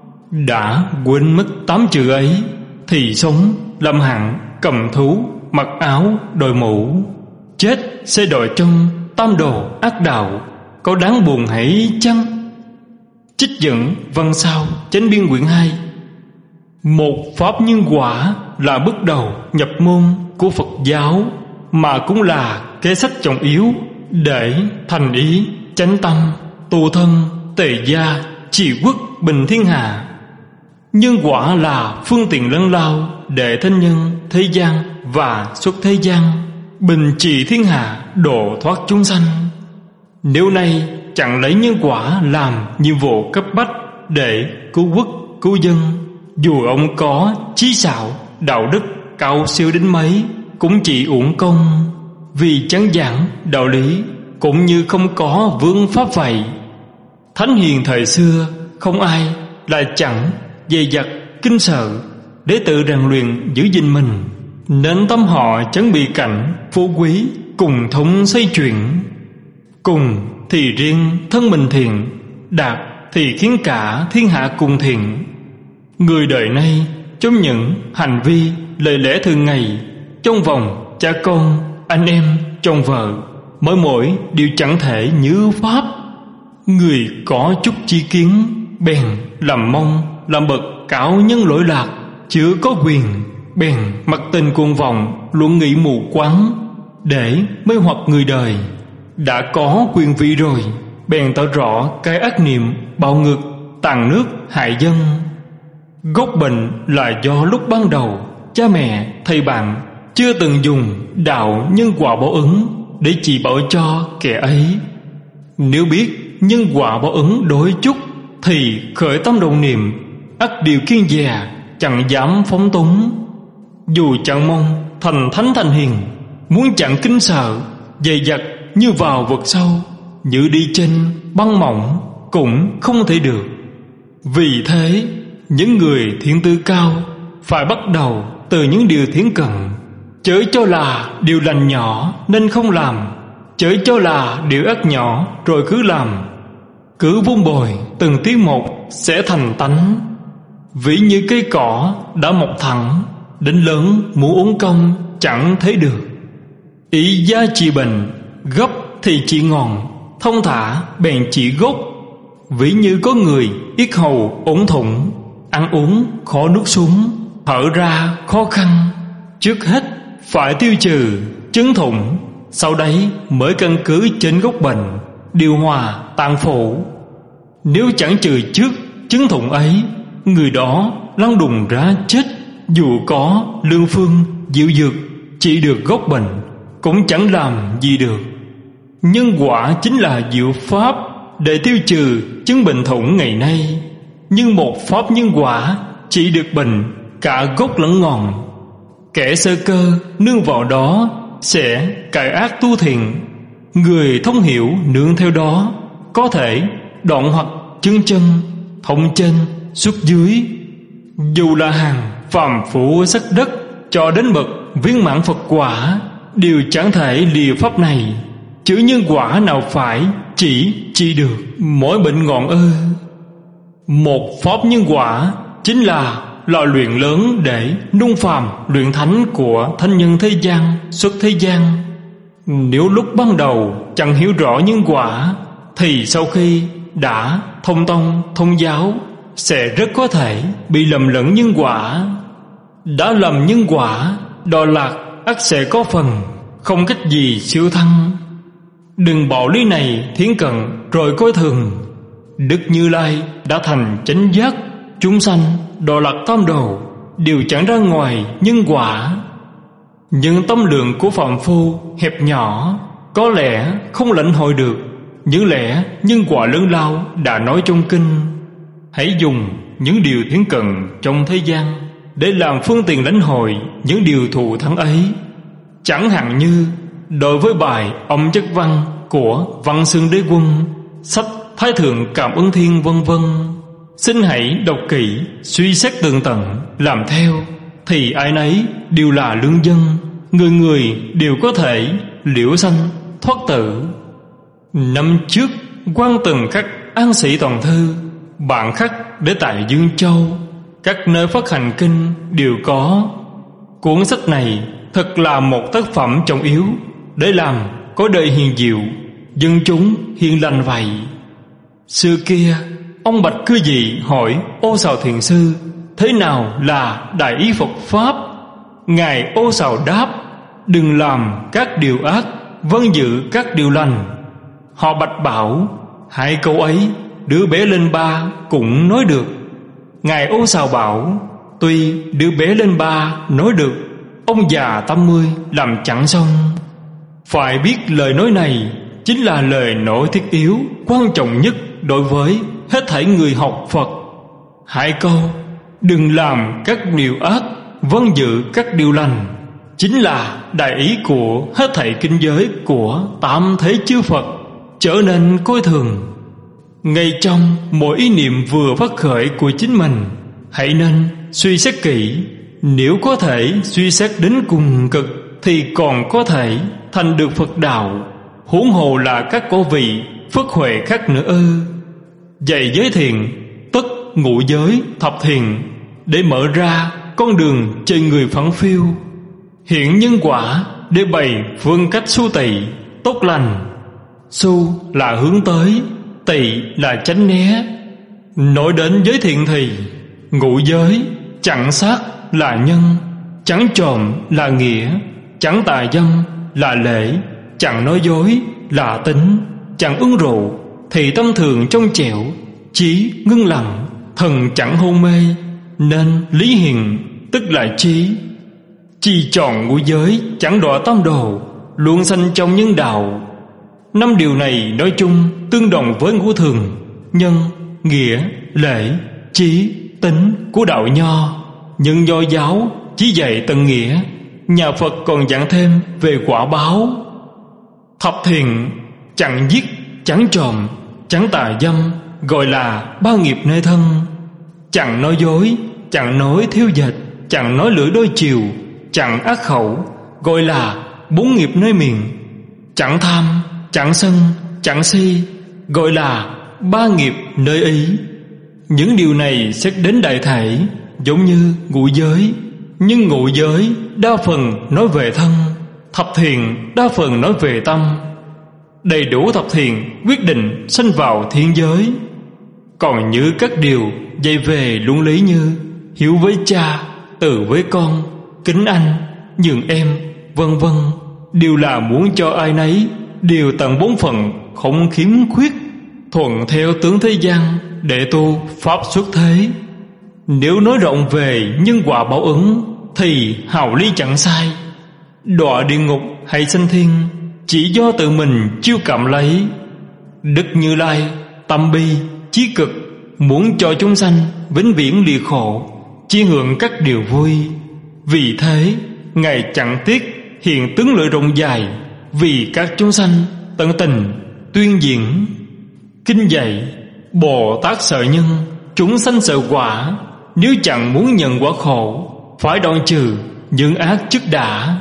Đã quên mất tám chữ ấy thì sống làm hạng cầm thú, mặc áo đội mũ, chết sẽ đội trong tam đồ ác đạo, có đáng buồn hãy chăng? Trích dẫn văn sao Chánh Biên quyển hai. Một pháp nhân quả là bước đầu nhập môn của Phật giáo, mà cũng là kế sách trọng yếu để thành ý, chánh tâm, tu thân, tề gia, trị quốc, bình thiên hạ. Nhân quả là phương tiện lớn lao để thân nhân thế gian và xuất thế gian, bình trị thiên hạ, độ thoát chúng sanh. Nếu nay chẳng lấy nhân quả làm nhiệm vụ cấp bách để cứu quốc cứu dân, dù ông có trí xảo đạo đức cao siêu đến mấy cũng chỉ uổng công, vì chẳng giảng đạo lý cũng như không có vương pháp vậy. Thánh hiền thời xưa không ai là chẳng dè dặt kinh sợ để tự rèn luyện giữ gìn mình, nên tâm họ chẳng bị cảnh phú quý cùng thống xây chuyển. Cùng thì riêng thân mình thiện, đạt thì khiến cả thiên hạ cùng thiện. Người đời nay trong những hành vi lời lẽ thường ngày, trong vòng cha con, anh em, chồng vợ, mỗi mỗi đều chẳng thể như pháp. Người có chút chi kiến bèn làm mong làm bậc cạo nhân lỗi lạc, chưa có quyền, bèn mặc tình cuồng vọng, luận nghị mù quáng để mê hoặc người đời. Đã có quyền vị rồi, bèn tỏ rõ cái ác niệm bạo ngược, tàn nước hại dân. Gốc bệnh là do lúc ban đầu cha mẹ thầy bạn chưa từng dùng đạo nhân quả báo ứng để chỉ bảo cho kẻ ấy. Nếu biết nhân quả báo ứng đối chút thì khởi tâm đồng niệm, ắt điều kiên dè, chẳng dám phóng túng. Dù chẳng mong thành thánh thành hiền, muốn chẳng kính sợ, dày dặt như vào vực sâu, như đi trên băng mỏng cũng không thể được. Vì thế, những người thiện tư cao phải bắt đầu từ những điều thiến cận. Chớ cho là điều lành nhỏ nên không làm, chớ cho là điều ác nhỏ rồi cứ làm. Cứ vun bồi từng tiếng một sẽ thành tánh. Ví như cây cỏ đã mọc thẳng, đến lớn muốn uống công chẳng thấy được. Ý gia trị bệnh, gấp thì trị ngọn, thông thả bèn trị gốc. Ví như có người yết hầu ổn thủng, ăn uống khó nuốt xuống, thở ra khó khăn. Trước hết phải tiêu trừ chứng thủng, sau đấy mới căn cứ trên gốc bệnh, điều hòa tạng phủ. Nếu chẳng trừ trước chứng thủng ấy, người đó lăn đùng ra chết. Dù có lương phương diệu dược trị được gốc bệnh, cũng chẳng làm gì được. Nhân quả chính là diệu pháp để tiêu trừ chứng bệnh thủng ngày nay. Nhưng một pháp nhân quả trị được bệnh cả gốc lẫn ngọn. Kẻ sơ cơ nương vào đó sẽ cải ác tu thiện. Người thông hiểu nương theo đó có thể đoạn hoặc chân chân, thông trên xuất dưới. Dù là hàng phàm phu sắc đất cho đến bậc viên mãn Phật quả, đều chẳng thể lìa pháp này. Chữ nhân quả nào phải chỉ trị được mỗi bệnh ngọn ư? Một pháp nhân quả chính là lò luyện lớn để nung phàm luyện thánh của thánh nhân thế gian xuất thế gian. Nếu lúc ban đầu chẳng hiểu rõ nhân quả, thì sau khi đã thông tông thông giáo sẽ rất có thể bị lầm lẫn nhân quả. Đã lầm nhân quả, đọa lạc ắt sẽ có phần, không cách gì siêu thăng. Đừng bảo lý này thiến cận rồi coi thường. Đức Như Lai đã thành chánh giác, chúng sanh đọa lạc tam đầu đều chẳng ra ngoài nhân quả. Nhưng tâm lượng của phàm phu hẹp nhỏ, có lẽ không lãnh hội được những lẽ nhân quả lớn lao đã nói trong kinh. Hãy dùng những điều thiến cận trong thế gian để làm phương tiện lãnh hội những điều thù thắng ấy. Chẳng hạn như đối với bài Âm Chất Văn của Văn Xương Đế Quân, sách Thái Thượng Cảm Ứng Thiên vân vân, xin hãy đọc kỹ, suy xét tường tận, làm theo, thì ai nấy đều là lương dân, người người đều có thể liễu sanh thoát tử. Năm trước, quan từng khắc An Sĩ Toàn Thư, bạn khắc để tại Dương Châu, các nơi phát hành kinh đều có. Cuốn sách này thật là một tác phẩm trọng yếu để làm có đời hiền diệu, dân chúng hiền lành vậy. Xưa kia, ông Bạch Cư Dị hỏi Ô Sào Thiền Sư thế nào là đại ý Phật Pháp. Ngài Ô Sào đáp: đừng làm các điều ác, vâng giữ các điều lành. Họ Bạch bảo: hai câu ấy đứa bé lên ba cũng nói được. Ngài Ô Sào bảo: tuy đứa bé lên ba nói được, ông già tám mươi làm chẳng xong. Phải biết lời nói này chính là lời nói thiết yếu, quan trọng nhất đối với hết thảy người học Phật. Hai câu đừng làm các điều ác, vâng giữ các điều lành chính là đại ý của hết thảy kinh giới của tám thế chư Phật, trở nên coi thường. Ngay trong mỗi ý niệm vừa phát khởi của chính mình, hãy nên suy xét kỹ. Nếu có thể suy xét đến cùng cực thì còn có thể thành được Phật đạo, huống hồ là các cổ vị phước huệ khác nữa ư? Dạy giới thiện, tất ngũ giới thập thiện, để mở ra con đường chơi người phẳng phiu. Hiện nhân quả để bày phương cách su tị tốt lành. Su là hướng tới, tị là tránh né. Nói đến giới thiện thì ngũ giới, chẳng sát là nhân, chẳng trộm là nghĩa, chẳng tà dâm là lễ, chẳng nói dối là tính, chẳng uống rượu thì tâm thường trong trẻo, trí ngưng lặng, thần chẳng hôn mê, nên lý hiền tức là trí. Chi tròn ngũ giới, chẳng đọa tam đồ, luôn sanh trong nhân đạo. Năm điều này nói chung tương đồng với ngũ thường, nhân, nghĩa, lễ, trí, tính của đạo Nho. Nhưng Nho giáo chỉ dạy tận nghĩa, nhà Phật còn giảng thêm về quả báo. Thập thiện, chẳng giết, chẳng trộm, chẳng tà dâm, gọi là ba nghiệp nơi thân. Chẳng nói dối, chẳng nói thiêu dệt, chẳng nói lưỡi đôi chiều, chẳng ác khẩu, gọi là bốn nghiệp nơi miệng. Chẳng tham, chẳng sân, chẳng si, gọi là ba nghiệp nơi ý. Những điều này xét đến đại thể giống như ngũ giới, nhưng ngũ giới đa phần nói về thân, thập thiện đa phần nói về tâm. Đầy đủ thập thiện quyết định sanh vào thiên giới. Còn như các điều dạy về luân lý như hiếu với cha, từ với con, kính anh, nhường em, vân vân, đều là muốn cho ai nấy đều tận bổn phận, không khiếm khuyết, thuận theo tướng thế gian để tu pháp xuất thế. Nếu nói rộng về nhân quả báo ứng thì hào lý chẳng sai. Đọa địa ngục hay sanh thiên chỉ do tự mình chiêu cảm lấy. Đức Như Lai tâm bi chí cực, muốn cho chúng sanh vĩnh viễn lìa khổ, chỉ hưởng các điều vui. Vì thế Ngài chẳng tiếc hiện tướng lợi rộng dài, vì các chúng sanh tận tình tuyên diễn. Kinh dạy Bồ Tát sợ nhân, chúng sanh sợ quả. Nếu chẳng muốn nhận quả khổ, phải đoạn trừ những ác trước đã.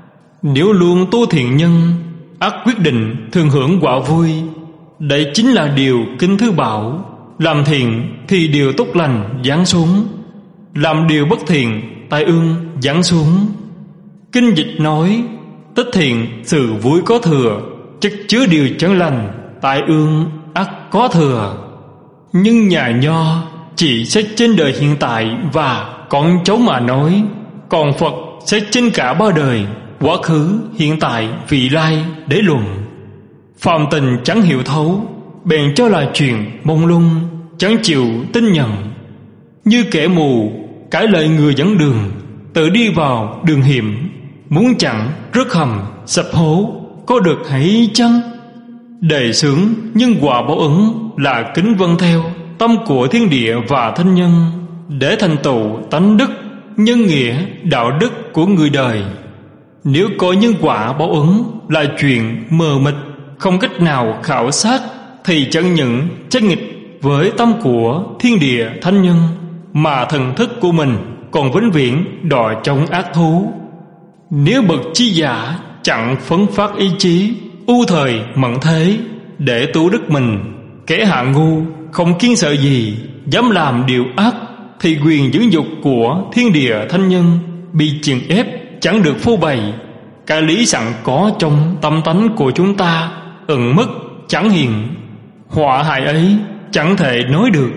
Nếu luôn tu thiện nhân, ắt quyết định thường hưởng quả vui. Đây chính là điều kinh thư bảo: làm thiện thì điều tốt lành giáng xuống, làm điều bất thiện tai ương giáng xuống. Kinh dịch nói: tích thiện sự vui có thừa, chất chứa điều chẳng lành, tai ương ắt có thừa. Nhưng nhà Nho chỉ xét trên đời hiện tại và con cháu mà nói, còn Phật xét trên cả ba đời, quá khứ, hiện tại, vị lai để luận. Phàm tình chẳng hiểu thấu, bèn cho là chuyện mông lung, chẳng chịu tin nhận. Như kẻ mù cãi lời người dẫn đường, tự đi vào đường hiểm, muốn chặn rớt hầm sập hố, có được hay chăng? Đề xướng nhân quả báo ứng là kính vâng theo tâm của thiên địa và thân nhân, để thành tựu tánh đức, nhân nghĩa, đạo đức của người đời. Nếu có nhân quả báo ứng là chuyện mờ mịt, không cách nào khảo sát, thì chẳng những trái nghịch với tâm của thiên địa thánh nhân, mà thần thức của mình còn vĩnh viễn đọa trong ác thú. Nếu bậc trí giả chẳng phấn phát ý chí, ưu thời mẫn thế để tu đức mình, kẻ hạ ngu không kiên sợ gì, dám làm điều ác, thì quyền dưỡng dục của thiên địa thánh nhân bị chèn ép, chẳng được phô bày. Cái lý sẵn có trong tâm tánh của chúng ta ẩn mất chẳng hiện, họa hại ấy chẳng thể nói được.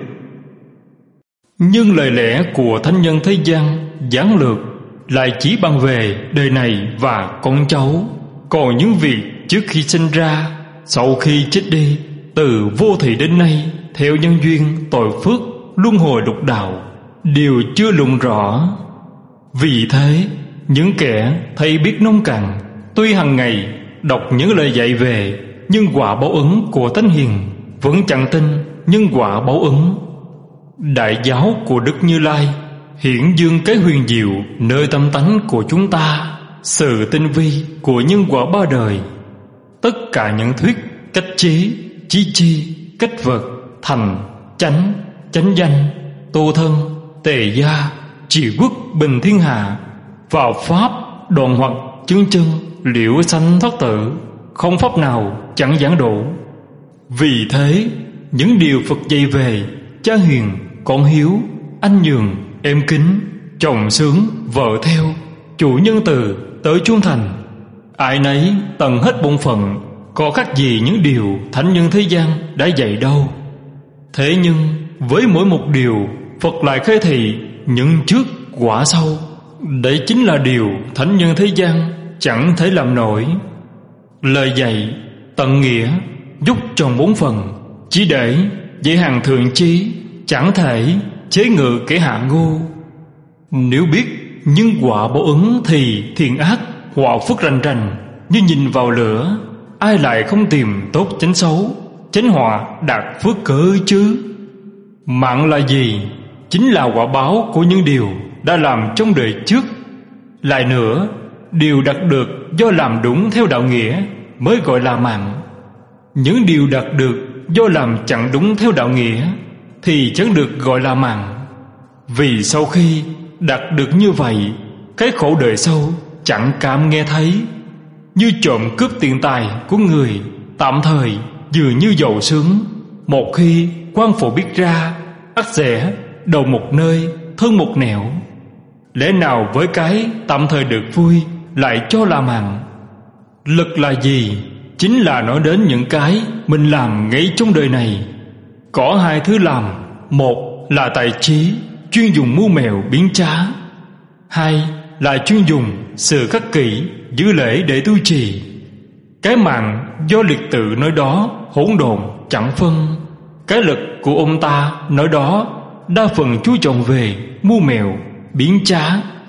Nhưng lời lẽ của thánh nhân thế gian giản lược lại chỉ bàn về đời này và con cháu. Còn những việc trước khi sinh ra, sau khi chết đi, từ vô thị đến nay, theo nhân duyên tội phước luân hồi lục đạo, đều chưa luận rõ. Vì thế những kẻ thấy biết nông cạn, tuy hàng ngày đọc những lời dạy về nhân quả báo ứng của thánh hiền, vẫn chẳng tin nhân quả báo ứng. Đại giáo của Đức Như Lai hiển dương cái huyền diệu nơi tâm tánh của chúng ta, sự tinh vi của nhân quả ba đời. Tất cả những thuyết cách trí, chí chi, cách vật, thành, chánh, chánh danh, tu thân, tề gia, trị quốc bình thiên hạ, vào pháp đoạn hoặc chứng chân liễu sanh thoát tử, không pháp nào chẳng giảng độ. Vì thế những điều Phật dạy về cha hiền, con hiếu, anh nhường, em kính, chồng sướng, vợ theo, chủ nhân từ tới trung thành, ai nấy tận hết bổn phận, có khác gì những điều thánh nhân thế gian đã dạy đâu. Thế nhưng với mỗi một điều Phật lại khơi thị nhân trước quả sau. Đấy chính là điều thánh nhân thế gian chẳng thể làm nổi. Lời dạy tận nghĩa dúc tròn bốn phần, chỉ để dạy hàng thường chi, chẳng thể chế ngự kẻ hạ ngu. Nếu biết nhân quả báo ứng thì thiện ác họa phước rành rành như nhìn vào lửa. Ai lại không tìm tốt tránh xấu, tránh họa đạt phước cỡ chứ? Mạng là gì? Chính là quả báo của những điều đã làm trong đời trước. Lại nữa, điều đạt được do làm đúng theo đạo nghĩa mới gọi là mạng. Những điều đạt được do làm chẳng đúng theo đạo nghĩa thì chẳng được gọi là mạng. Vì sau khi đạt được như vậy, cái khổ đời sau chẳng cảm nghe thấy. Như trộm cướp tiền tài của người, tạm thời dường như giàu sướng. Một khi quan phủ biết ra, ắt sẽ đầu một nơi thân một nẻo. Lẽ nào với cái tạm thời được vui lại cho là mạng? Lực là gì? Chính là nói đến những cái mình làm ngay trong đời này. Có hai thứ làm. Một là tài trí, chuyên dùng mưu mèo biến trá. Hai là chuyên dùng sự khắc kỷ, giữ lễ để tu trì. Cái mạng do liệt tự nói đó hỗn độn chẳng phân. Cái lực của ông ta nói đó đa phần chú trọng về mưu mèo biến trá.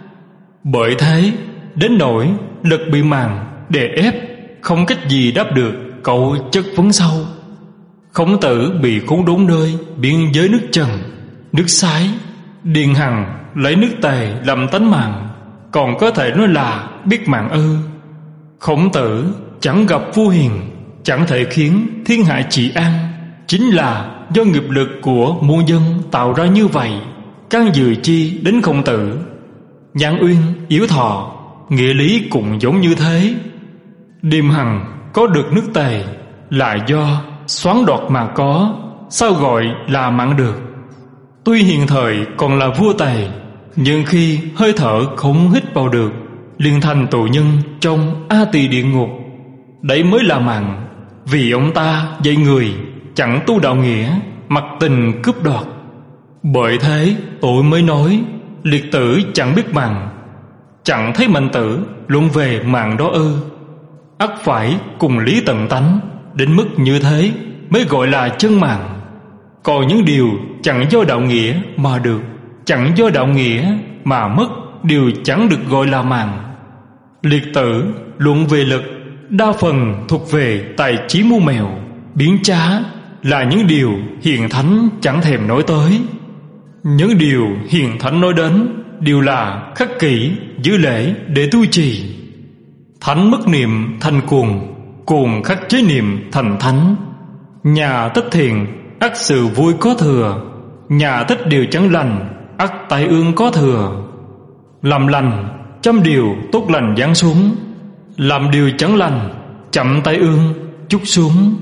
Bởi thế đến nỗi lực bị màng đè ép, không cách gì đáp được câu chất vấn sau. Khổng Tử bị khốn đốn nơi biên giới nước Trần, nước Sái. Điền Hằng lấy nước Tề làm tánh mạng, còn có thể nói là biết mạng ư? Khổng Tử chẳng gặp vua hiền, chẳng thể khiến thiên hạ trị an, chính là do nghiệp lực của muôn dân tạo ra như vậy. Can dự chi đến Khổng Tử? Nhãn Uyên, Yếu Thọ, nghĩa lý cũng giống như thế. Điềm Hằng có được nước Tề là do xoán đoạt mà có, sao gọi là mạng được? Tuy hiện thời còn là vua Tề, nhưng khi hơi thở không hít vào được, liền thành tù nhân trong A Tỳ địa ngục. Đấy mới là mạng. Vì ông ta dạy người chẳng tu đạo nghĩa, mặc tình cướp đoạt. Bởi thế tôi mới nói liệt tử chẳng biết mạng. Chẳng thấy mạnh tử luận về mạng đó ư? Ắt phải cùng lý tận tánh, đến mức như thế mới gọi là chân mạng. Còn những điều chẳng do đạo nghĩa mà được, chẳng do đạo nghĩa mà mất, đều chẳng được gọi là mạng. Liệt tử luận về lực đa phần thuộc về tài trí mưu mèo biến trá, là những điều hiền thánh chẳng thèm nói tới. Những điều hiền thánh nói đến đều là khắc kỷ, giữ lễ để tu trì. Thánh mất niệm thành cuồng, cuồng khắc chế niệm thành thánh. Nhà tích thiện ắt sự vui có thừa, nhà tích điều chẳng lành ắt tai ương có thừa. Làm lành trăm điều tốt lành giáng xuống, làm điều chẳng lành chậm tai ương chút xuống.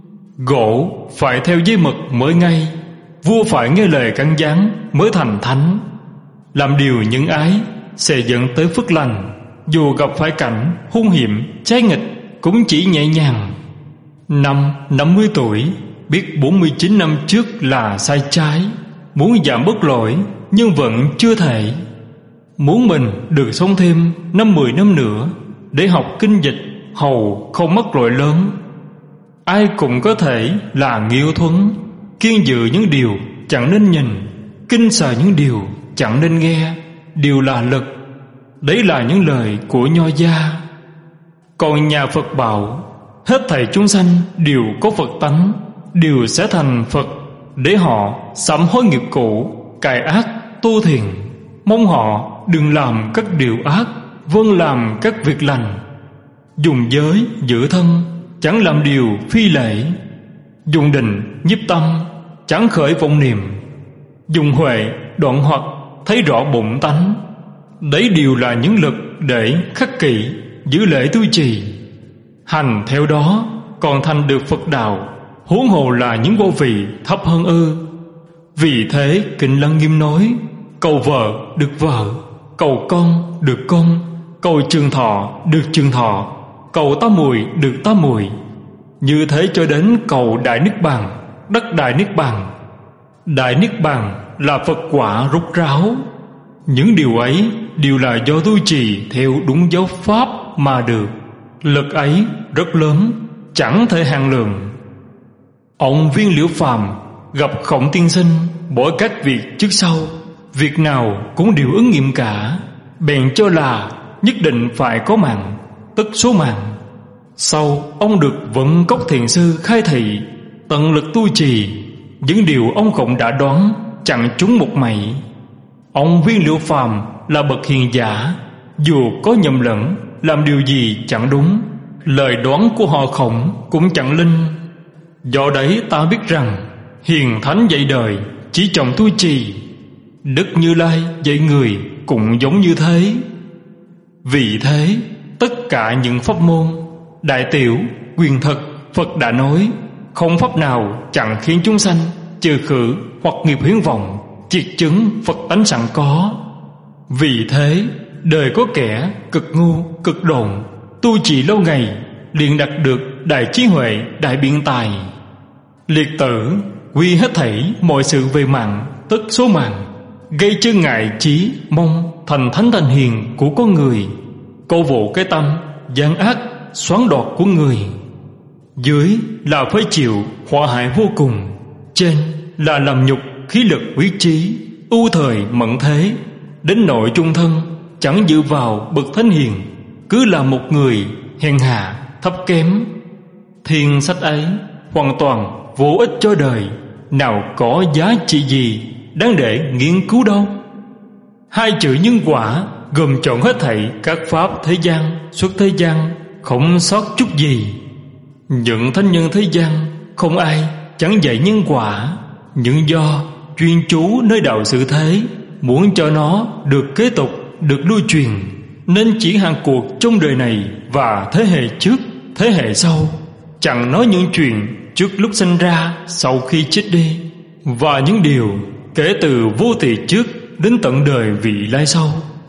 Gỗ phải theo dây mực mới ngay, vua phải nghe lời căn gián mới thành thánh. Làm điều nhân ái sẽ dẫn tới phước lành, dù gặp phải cảnh hung hiểm trái nghịch cũng chỉ nhẹ nhàng. Năm năm mươi tuổi biết bốn mươi chín năm trước là sai trái, muốn giảm bớt lỗi nhưng vẫn chưa thể. Muốn mình được sống thêm năm mười năm nữa để học kinh dịch hầu không mắc lỗi lớn. Ai cũng có thể là Nghiêu Thuấn, kiên dự những điều chẳng nên nhìn, kinh sợ những điều chẳng nên nghe, đều là lực. Đấy là những lời của Nho gia. Còn nhà Phật bảo hết thảy chúng sanh đều có Phật tánh, đều sẽ thành Phật, để họ sám hối nghiệp cũ, cải ác tu thiền. Mong họ đừng làm các điều ác, vâng làm các việc lành. Dùng giới giữ thân, chẳng làm điều phi lễ. Dùng định nhiếp tâm, chẳng khởi vọng niệm. Dùng huệ đoạn hoặc, thấy rõ bụng tánh. Đấy đều là những lực để khắc kỷ, giữ lễ tu trì. Hành theo đó còn thành được Phật đạo, huống hồ là những vô vị thấp hơn ư? Vì thế Kinh Lăng Nghiêm nói: cầu vợ được vợ, cầu con được con, cầu trường thọ được trường thọ, cầu tám mùi được tám mùi. Như thế cho đến cầu đại niết bàn, đắc đại niết bàn. Đại niết bàn là Phật quả rốt ráo. Những điều ấy đều là do tu trì theo đúng giáo pháp mà được. Lực ấy rất lớn, chẳng thể hạn lượng. Ông Viên Liễu Phàm gặp Khổng Tiên Sinh, bỏ các việc trước sau, việc nào cũng đều ứng nghiệm cả, bèn cho là nhất định phải có mạng, tức số mạng. Sau ông được Vận Cốc Thiền Sư khai thị, tận lực tu trì, những điều ông Khổng đã đoán chẳng trúng một mảy. Ông Viên Liễu Phàm là bậc hiền giả, dù có nhầm lẫn, làm điều gì chẳng đúng, lời đoán của họ Khổng cũng chẳng linh. Do đấy ta biết rằng hiền thánh dạy đời chỉ trọng tu trì, Đức Như Lai dạy người cũng giống như thế. Vì thế tất cả những pháp môn đại tiểu, quyền thực, Phật đã nói, không pháp nào chẳng khiến chúng sanh trừ khử hoặc nghiệp huyễn vọng, triệt chứng Phật tánh sẵn có. Vì thế đời có kẻ cực ngu cực độn, tu trì lâu ngày liền đạt được đại trí huệ, đại biện tài. Liệt tử quy hết thảy mọi sự về mạng, tức số mạng, gây chướng ngại chí mong thành thánh thành hiền của con người, câu vụ cái tâm gian ác xoắn đoạt của người. Dưới là phải chịu họa hại vô cùng, trên là làm nhục khí lực quyết trí, ưu thời mẫn thế, đến nội chung thân chẳng dự vào bậc thánh hiền, cứ là một người hèn hạ thấp kém. Thiên sách ấy hoàn toàn vô ích cho đời, nào có giá trị gì đáng để nghiên cứu đâu. Hai chữ nhân quả gồm trọn hết thảy các pháp thế gian xuất thế gian, không sót chút gì. Những thánh nhân thế gian không ai chẳng dạy nhân quả, nhưng do chuyên chú nơi đạo sự thế, muốn cho nó được kế tục, được lưu truyền, nên chỉ hàng cuộc trong đời này và thế hệ trước, thế hệ sau, chẳng nói những chuyện trước lúc sinh ra, sau khi chết đi, và những điều kể từ vô tỳ trước đến tận đời vị lai sau.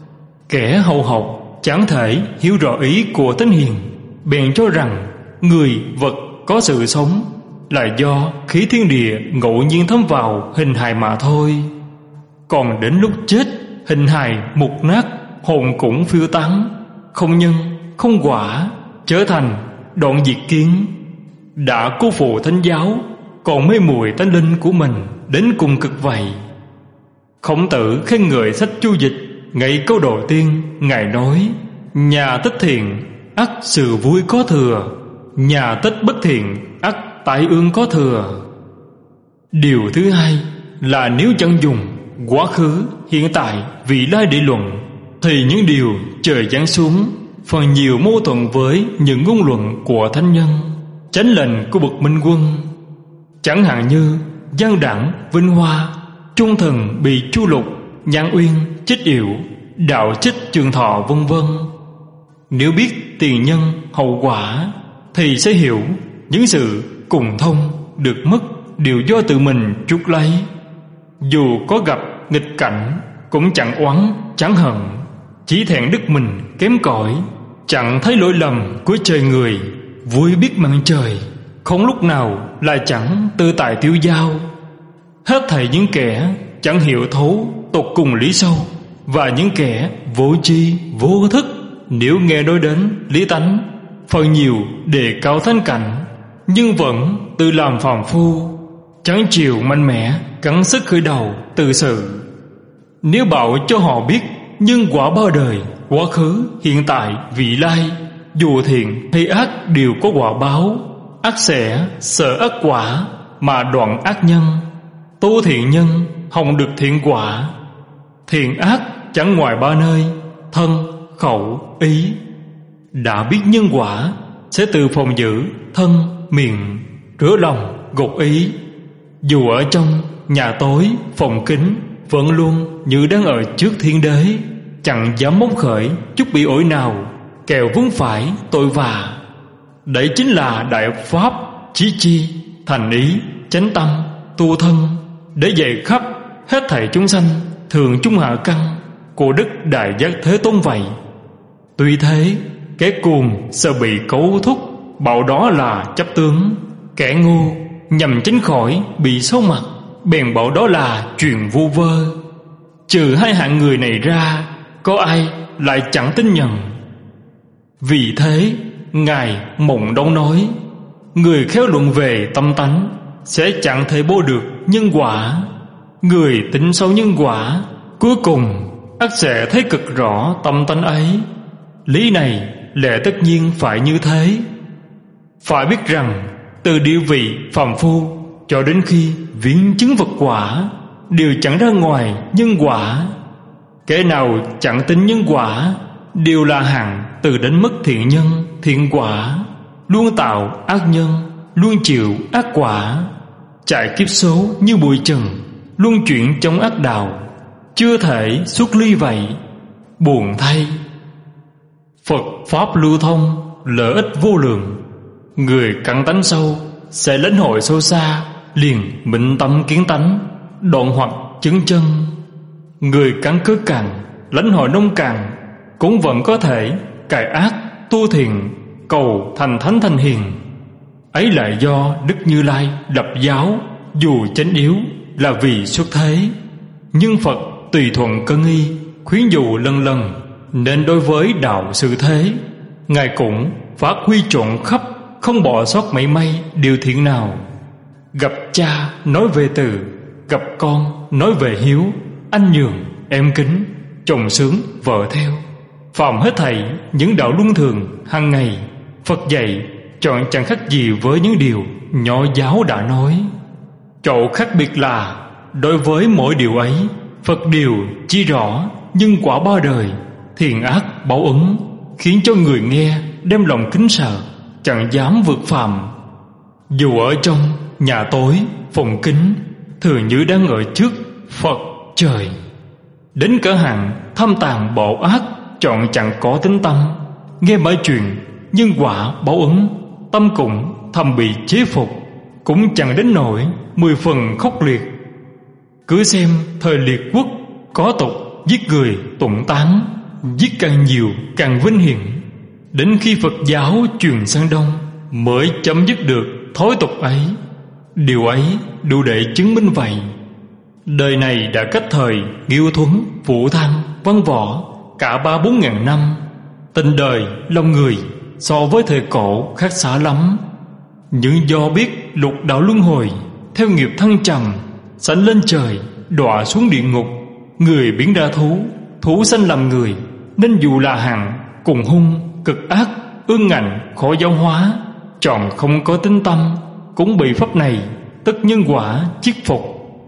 Kẻ hậu học chẳng thể hiểu rõ ý của thánh hiền, bèn cho rằng người vật có sự sống là do khí thiên địa ngẫu nhiên thấm vào hình hài mà thôi. Còn đến lúc chết, hình hài mục nát, hồn cũng phiêu tán, không nhân không quả, trở thành đoạn diệt kiến. Đã cô phụ thánh giáo, còn mê muội tánh linh của mình đến cùng cực vậy. Khổng Tử khen ngợi sách Chu Dịch, ngày câu đầu tiên ngài nói: nhà tích thiện ắt sự vui có thừa, nhà tích bất thiện ắt tai ương có thừa. Điều thứ hai là nếu chẳng dùng quá khứ, hiện tại, vị lai để luận, thì những điều trời giáng xuống phần nhiều mâu thuẫn với những ngôn luận của thánh nhân, chánh lệnh của bậc minh quân. Chẳng hạn như Giang Đẳng, Vinh Hoa, Trung Thần bị Chu Lục, Nhan Uyên, Chết Yểu, Đạo Trích, Trường Thọ, vân vân. Nếu biết tiền nhân hậu quả thì sẽ hiểu những sự cùng thông được mất đều do tự mình chuốc lấy. Dù có gặp nghịch cảnh cũng chẳng oán chẳng hận, chỉ thẹn đức mình kém cỏi, chẳng thấy lỗi lầm của trời người, vui biết mạng trời, không lúc nào là chẳng tư tài tiêu dao. Hết thảy những kẻ chẳng hiểu thấu tột cùng lý sâu, và những kẻ vô tri vô thức, nếu nghe nói đến lý tánh, phần nhiều đề cao thánh cảnh, nhưng vẫn tự làm phàm phu, chẳng chịu mạnh mẽ cắn sức khởi đầu từ sự. Nếu bảo cho họ biết nhân quả bao đời, quá khứ, hiện tại, vị lai, dù thiện hay ác đều có quả báo, ác sẽ sợ ác quả mà đoạn ác nhân. Tu thiện nhân hồng được thiện quả. Thiện ác chẳng ngoài ba nơi: thân, khẩu, ý. Đã biết nhân quả sẽ tự phòng giữ thân, miệng, rửa lòng, gột ý. Dù ở trong nhà tối, phòng kín, vẫn luôn như đang ở trước thiên đế, chẳng dám bốc khởi chút bị ổi nào, kẻo vướng phải tội vạ. Đấy chính là đại pháp chí chi, thành ý, chánh tâm, tu thân, để dạy khắp hết thảy chúng sanh thường trung hạ căn của Đức Đại Giác Thế Tôn vậy. Tuy thế, kẻ cuồng sợ bị cấu thúc, bảo đó là chấp tướng. Kẻ ngu nhằm tránh khỏi bị xấu mặt, bèn bảo đó là chuyện vu vơ. Trừ hai hạng người này ra, có ai lại chẳng tin nhận. Vì thế Ngài Mộng Đâu nói, người khéo luận về tâm tánh sẽ chẳng thể bô được nhân quả. Người tính sâu nhân quả, cuối cùng ắt sẽ thấy cực rõ tâm tánh ấy. Lý này lẽ tất nhiên phải như thế. Phải biết rằng từ địa vị phàm phu cho đến khi viễn chứng Phật quả đều chẳng ra ngoài nhân quả. Kẻ nào chẳng tin nhân quả đều là hạng từ đến mất thiện nhân thiện quả, luôn tạo ác nhân, luôn chịu ác quả, chạy kiếp số như bụi trần, luôn chuyển trong ác đạo, chưa thể xuất ly vậy. Buồn thay, Phật pháp lưu thông, lợi ích vô lượng. Người căn tánh sâu sẽ lãnh hội sâu xa, liền minh tâm kiến tánh, đoạn hoặc chứng chân. Người căn cơ cằn, lãnh hội nông cằn, cũng vẫn có thể cải ác tu thiện, cầu thành thánh thành hiền. Ấy là do Đức Như Lai lập giáo, dù chánh yếu là vì xuất thế. Nhưng Phật tùy thuận cơ nghi, khuyến dụ lần lần, nên đối với đạo sự thế, Ngài cũng phát huy trọn khắp, không bỏ sót mảy may điều thiện nào. Gặp cha nói về từ, gặp con nói về hiếu, anh nhường em kính, chồng sướng vợ theo. Phạm hết thảy những đạo luân thường hàng ngày, Phật dạy chọn chẳng khác gì với những điều nhỏ giáo đã nói. Chỗ khác biệt là đối với mỗi điều ấy, Phật đều chỉ rõ nhân quả ba đời, thiện ác báo ứng, khiến cho người nghe đem lòng kính sợ, chẳng dám vượt phàm. Dù ở trong nhà tối phòng kính, thường như đang ở trước Phật trời. Đến cỡ hạn thâm tàn bạo ác, chọn chẳng có tính tâm. Nghe mọi chuyện nhân quả báo ứng, tâm cũng thầm bị chế phục, cũng chẳng đến nỗi mười phần khốc liệt. Cứ xem thời liệt quốc có tục giết người tụng tán, giết càng nhiều càng vinh hiển. Đến khi Phật giáo truyền sang Đông mới chấm dứt được thói tục ấy. Điều ấy đủ để chứng minh vậy. Đời này đã cách thời Nghiêu Thuấn, Vũ Thăng, Văn Võ cả ba bốn ngàn năm. Tình đời lòng người so với thời cổ khác xa lắm. Nhưng do biết lục đạo luân hồi, theo nghiệp thăng trầm, sanh lên trời, đọa xuống địa ngục. Người biến ra thú, thú sanh làm người, nên dù là hạng cùng hung, cực ác, ương ngạnh, khó giáo hóa, chọn không có tính tâm, cũng bị pháp này tức nhân quả chiết phục.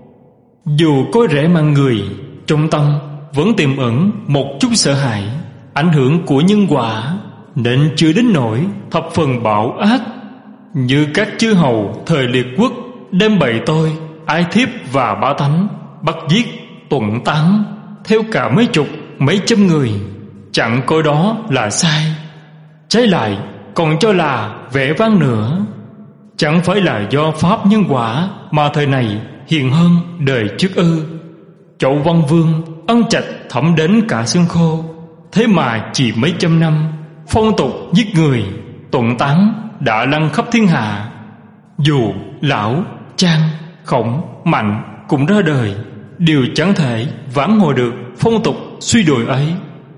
Dù có rẽ mang người, trong tâm vẫn tiềm ẩn một chút sợ hãi, ảnh hưởng của nhân quả, nên chưa đến nỗi thập phần bạo ác. Như các chư hầu thời liệt quốc đem bày tôi, ái thiếp và bá tánh, bắt giết, tuận tán, theo cả mấy chục, mấy trăm người, chẳng coi đó là sai. Trái lại còn cho là vẻ vang nữa. Chẳng phải là do pháp nhân quả mà thời này hiền hơn đời trước ư? Chậu Văn Vương ân trạch thẩm đến cả xương khô, thế mà chỉ mấy trăm năm, phong tục giết người, tuận tán đã lăn khắp thiên hạ. Dù Lão, Trang, Khổng, Mạnh cũng ra đời, đều chẳng thể vãn hồi được phong tục suy đồi ấy.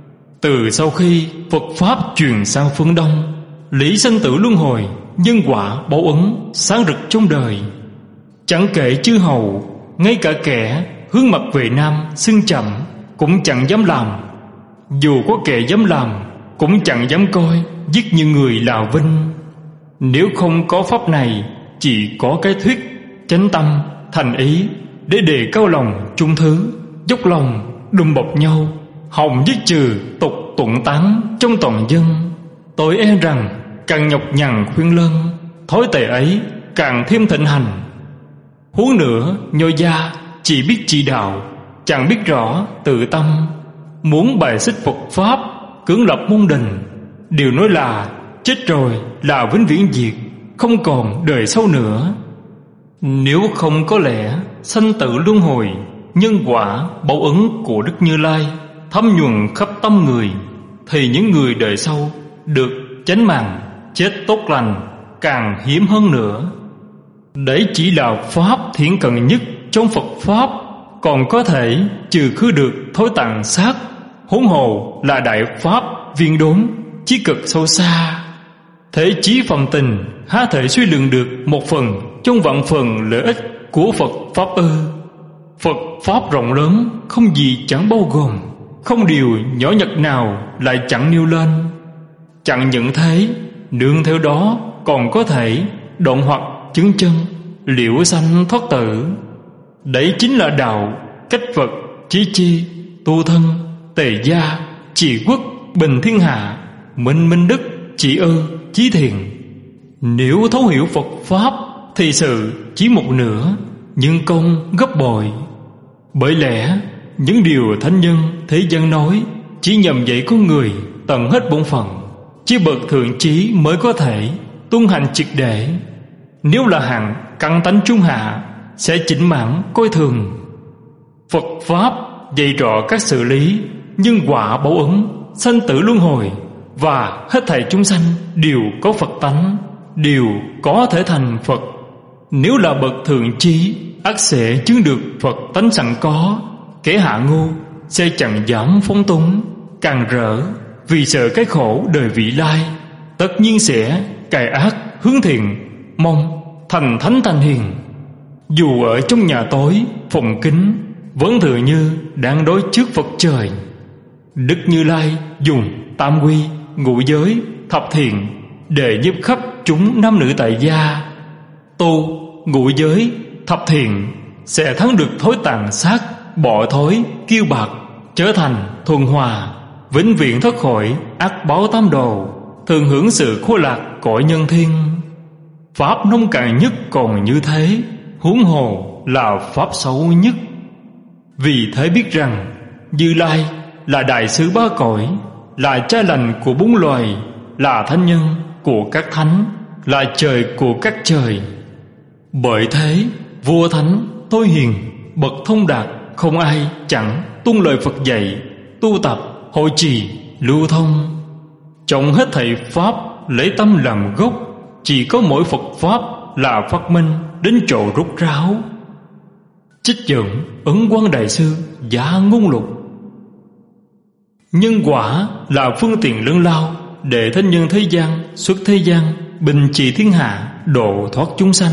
Từ sau khi Phật pháp truyền sang phương Đông, lý sanh tử luân hồi, nhân quả báo ứng sáng rực trong đời. Chẳng kể chư hầu, ngay cả kẻ hướng mặt về Nam xưng chậm cũng chẳng dám làm. Dù có kẻ dám làm, cũng chẳng dám coi giết như người là vinh. Nếu không có pháp này, chỉ có cái thuyết chánh tâm, thành ý để đề cao lòng chung thứ, dốc lòng đùm bọc nhau, hòng giết trừ tục tuận tán trong toàn dân. Tôi e rằng càng nhọc nhằn khuyên lân, thói tệ ấy càng thêm thịnh hành. Huống nữa Nho gia chỉ biết chỉ đạo, chẳng biết rõ tự tâm, muốn bài xích Phật pháp, cưỡng lập môn đình, đều nói là chết rồi là vĩnh viễn diệt, không còn đời sau nữa. Nếu không có lẽ sanh tử luân hồi, nhân quả báo ứng của Đức Như Lai thấm nhuần khắp tâm người, thì những người đời sau được chánh mạng, chết tốt lành càng hiếm hơn nữa. Đấy chỉ là pháp thiện cần nhất trong Phật Pháp còn có thể trừ khứ được thối tàn sát, huống hồ là đại Pháp viên đốn, chí cực sâu xa. Thế chí phàm tình há thể suy lượng được một phần trong vạn phần lợi ích của Phật Pháp ư? Phật Pháp rộng lớn, không gì chẳng bao gồm, không điều nhỏ nhặt nào lại chẳng nêu lên. Chẳng những thế, nương theo đó còn có thể đoạn hoặc chứng chân, liễu sanh thoát tử. Đấy chính là đạo, cách vật, chí chi, tu thân, tề gia, trị quốc, bình thiên hạ, minh minh đức, trị ư, chí thiện. Nếu thấu hiểu Phật Pháp thì sự chỉ một nửa, nhưng công gấp bội. Bởi lẽ những điều thánh nhân thế gian nói chỉ nhằm dạy con người tận hết bổn phận, chỉ bậc thượng trí mới có thể tuân hành triệt để. Nếu là hạng căn tánh trung hạ sẽ chỉnh mãn coi thường. Phật Pháp dạy rõ các sự lý, nhân quả báo ứng, sanh tử luân hồi, và hết thảy chúng sanh đều có Phật tánh, đều có thể thành Phật. Nếu là bậc thượng trí, ắt sẽ chứng được Phật tánh sẵn có. Kẻ hạ ngu sẽ chẳng dám phóng túng, càng rỡ, vì sợ cái khổ đời vị lai, tất nhiên sẽ cải ác hướng thiện, mong thành thánh thành hiền. Dù ở trong nhà tối phòng kính, vẫn tự như đang đối trước Phật trời. Đức Như Lai dùng tam quy, ngũ giới, thập thiện để giúp khắp chúng nam nữ tại gia. Tu ngũ giới, thập thiện sẽ thắng được thối tàn sát, bỏ thối, kiêu bạc, trở thành thuần hòa, vĩnh viễn thoát khỏi ác báo tam đồ, thường hưởng sự khổ lạc cõi nhân thiên. Pháp nông cạn nhất còn như thế, huống hồ là Pháp xấu nhất. Vì thế biết rằng Như Lai là đại sứ ba cõi, là cha lành của bốn loài, là thánh nhân của các thánh, là trời của các trời. Bởi thế vua thánh, tôi hiền, bậc thông đạt, không ai chẳng tuân lời Phật dạy, tu tập, hội trì, lưu thông. Trong hết thảy Pháp lấy tâm làm gốc, chỉ có mỗi Phật Pháp là phát minh đến chỗ rút ráo. Trích dẫn Ấn Quang Đại Sư Giá Ngôn Lục. Nhân quả là phương tiện lớn lao để thánh nhân thế gian xuất thế gian, bình trị thiên hạ, độ thoát chúng sanh.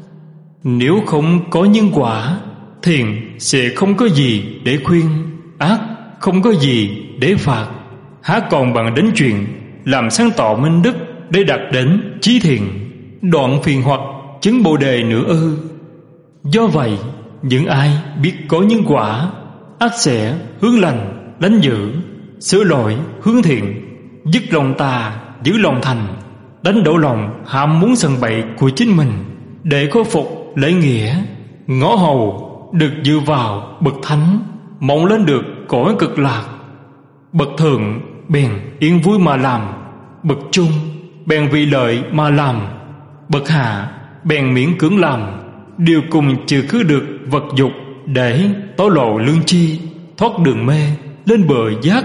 Nếu không có nhân quả, thiện sẽ không có gì để khuyên, ác không có gì để phạt, há còn bằng đến chuyện làm sáng tỏ minh đức để đạt đến chí thiện, đoạn phiền hoặc, chứng bồ đề nữa ư? Do vậy, những ai biết có nhân quả, ác sẽ hướng lành, đánh dữ, sửa lỗi, hướng thiện, dứt lòng tà, giữ lòng thành, đánh đổ lòng ham muốn sân bậy của chính mình, để khôi phục lễ nghĩa, ngõ hầu được dựa vào bậc thánh, mong lên được cõi cực lạc. Bậc thượng bèn yên vui mà làm, bậc trung bèn vì lợi mà làm, bậc hạ bèn miễn cưỡng làm, đều cùng trừ khứ được vật dục để tỏ lộ lương tri, thoát đường mê, lên bờ giác.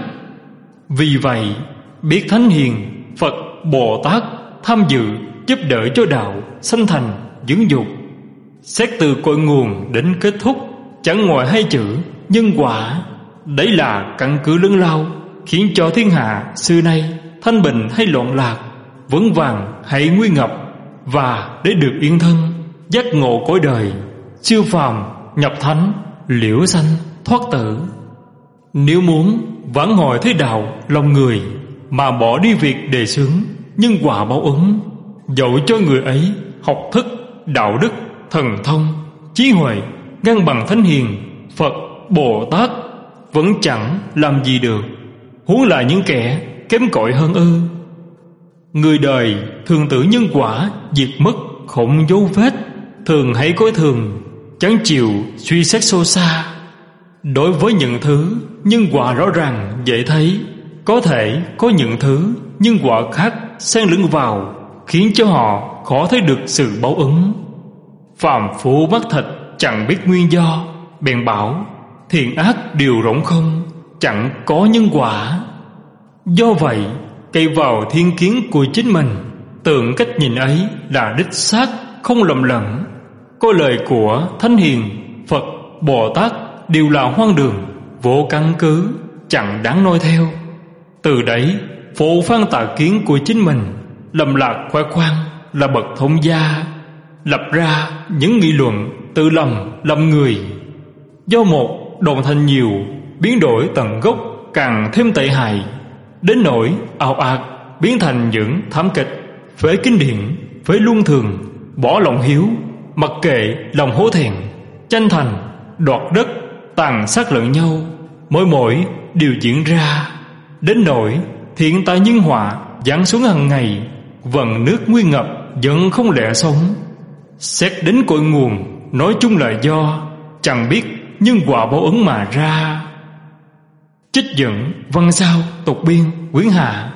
Vì vậy, biết thánh hiền, Phật, Bồ Tát tham dự giúp đỡ cho đạo sanh thành dưỡng dục. Xét từ cội nguồn đến kết thúc, chẳng ngoài hai chữ nhân quả. Đấy là căn cứ lớn lao, khiến cho thiên hạ xưa nay thanh bình hay loạn lạc, vững vàng hay nguy ngập, và để được yên thân, giác ngộ cõi đời, siêu phàm nhập thánh, liễu sanh thoát tử. Nếu muốn vãn hồi thế đạo lòng người, mà bỏ đi việc đề xướng nhân quả báo ứng, dẫu cho người ấy học thức, đạo đức, thần thông, trí huệ ngang bằng thánh hiền, Phật, Bồ Tát, vẫn chẳng làm gì được, huống là những kẻ kém cỏi hơn ư? Người đời thường tưởng nhân quả diệt mất không dấu vết, thường hay coi thường, chẳng chịu suy xét sâu xa. Đối với những thứ nhân quả rõ ràng dễ thấy, có thể có những thứ nhân quả khác xen lẫn vào, khiến cho họ khó thấy được sự báo ứng. Phàm phu mắt thịt chẳng biết nguyên do, bèn bảo thiện ác đều rỗng không, chẳng có nhân quả. Do vậy, cây vào thiên kiến của chính mình, tưởng cách nhìn ấy là đích xác, không lầm lẫn. Có lời của thánh hiền, Phật, Bồ Tát đều là hoang đường, vô căn cứ, chẳng đáng noi theo. Từ đấy phổ phan tà kiến của chính mình, lầm lạc khoe khoang là bậc thông gia, lập ra những nghị luận tự lầm lầm người. Do một đồng thành nhiều, biến đổi tận gốc càng thêm tệ hại, đến nỗi ào ạt biến thành những thảm kịch, phế kinh điển, phế luân thường, bỏ lòng hiếu, mặc kệ lòng hổ thẹn, tranh thành, đoạt đất, tàn sát lẫn nhau, mỗi mỗi đều diễn ra. Đến nỗi thiện tai nhân họa giáng xuống hàng ngày, vần nước nguy ngập vẫn không lẽ sống. Xét đến cội nguồn, nói chung là do chẳng biết nhân quả báo ứng mà ra. Trích dẫn văn sao tục biên quyển hạ.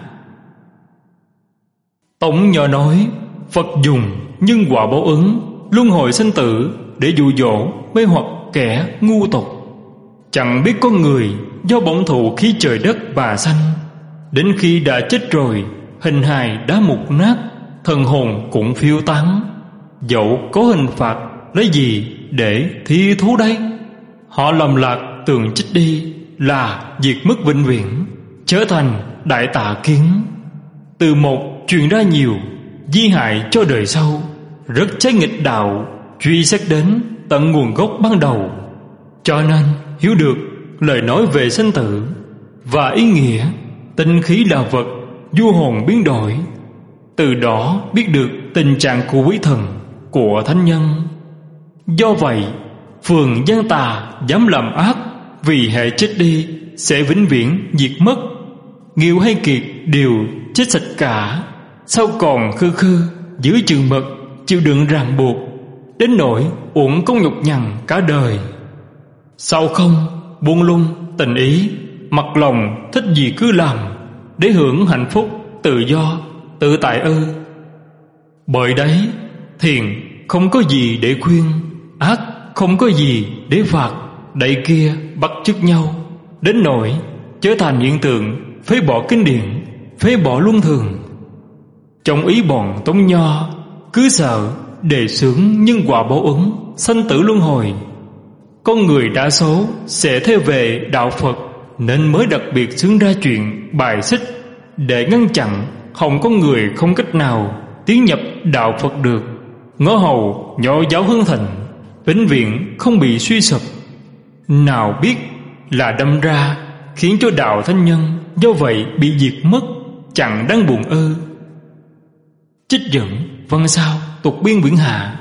Tổng nhỏ nói, Phật dùng nhân quả báo ứng, luân hồi sinh tử để dụ dỗ mê hoặc kẻ ngu tục. Chẳng biết con người do bổn thụ khí trời đất và sanh, đến khi đã chết rồi, hình hài đã mục nát, thần hồn cũng phiêu tán. Dẫu có hình phạt, lấy gì để thi thú đây? Họ lầm lạc tường trích đi là diệt mất vĩnh viễn, trở thành đại tà kiến. Từ một truyền ra nhiều, di hại cho đời sau, rất trái nghịch đạo, truy xét đến tận nguồn gốc ban đầu. Cho nên hiểu được lời nói về sinh tử và ý nghĩa tinh khí là vật, vua hồn biến đổi. Từ đó biết được tình trạng của quý thần, của thánh nhân. Do vậy phường gian tà dám làm ác, vì hệ chết đi sẽ vĩnh viễn diệt mất. Nghiêu hay kiệt đều chết sạch cả, sao còn khư khư giữ chừng mực, chịu đựng ràng buộc, đến nỗi uổng công nhục nhằn cả đời. Sao không buông lung tình ý, mặc lòng thích gì cứ làm, để hưởng hạnh phúc tự do tự tại ư? Bởi đấy thiền không có gì để khuyên, ác không có gì để phạt, đậy kia bắt chước nhau, đến nỗi trở thành hiện tượng phế bỏ kinh điển, phế bỏ luân thường. Trong ý bọn Tống Nho cứ sợ đề xướng nhân quả báo ứng, sanh tử luân hồi. Con người đa số sẽ theo về đạo Phật, nên mới đặc biệt xướng ra chuyện bài xích, để ngăn chặn không có người không cách nào tiến nhập đạo Phật được. Ngõ hầu nhỏ giáo hưng thịnh, vĩnh viễn không bị suy sụp. Nào biết là đâm ra khiến cho đạo thánh nhân do vậy bị diệt mất, chẳng đáng buồn ư? Trích dẫn văn sao tục biên quyển hạ.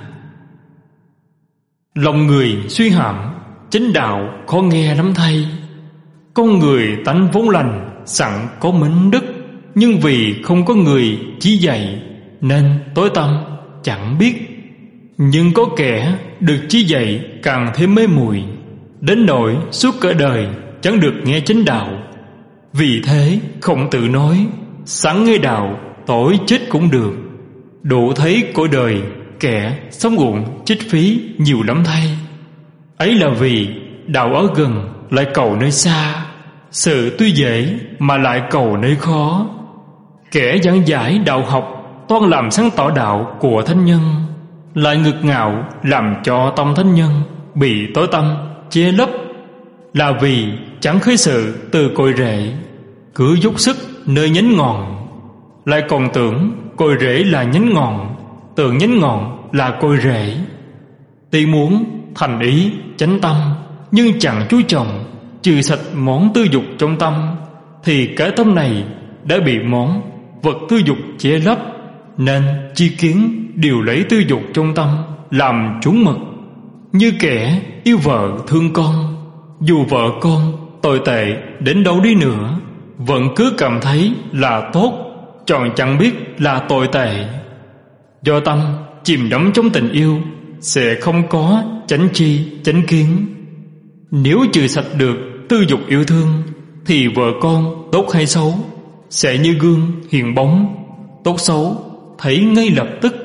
Lòng người suy hãm, chánh đạo khó nghe lắm thay. Con người tánh vốn lành, sẵn có mến đức, nhưng vì không có người chỉ dạy, nên tối tăm chẳng biết. Nhưng có kẻ được chỉ dạy càng thêm mê muội, đến nỗi suốt cả đời chẳng được nghe chánh đạo. Vì thế Khổng Tử nói, sẵn nghe đạo, tối chết cũng được. Đủ thấy cõi đời kẻ sống uổng trích phí nhiều lắm thay. Ấy là vì đạo ở gần lại cầu nơi xa, sự tuy dễ mà lại cầu nơi khó. Kẻ giảng giải đạo học toan làm sáng tỏ đạo của thánh nhân, lại ngực ngạo làm cho tâm thánh nhân bị tối tăm che lấp. Là vì chẳng khởi sự từ cội rễ, cứ dốc sức nơi nhánh ngọn. Lại còn tưởng cội rễ là nhánh ngọn, tưởng nhánh ngọn là cội rễ. Tuy muốn thành ý chánh tâm, nhưng chẳng chú trọng trừ sạch món tư dục trong tâm, thì cái tâm này đã bị món vật tư dục che lấp, nên chi kiến đều lấy tư dục trong tâm làm trúng mực. Như kẻ yêu vợ thương con, dù vợ con tồi tệ đến đâu đi nữa, vẫn cứ cảm thấy là tốt, chọn chẳng biết là tồi tệ. Do tâm chìm đắm trong tình yêu, sẽ không có chánh tri chánh kiến. Nếu trừ sạch được tư dục yêu thương, thì vợ con tốt hay xấu sẽ như gương hiện bóng, tốt xấu thấy ngay lập tức.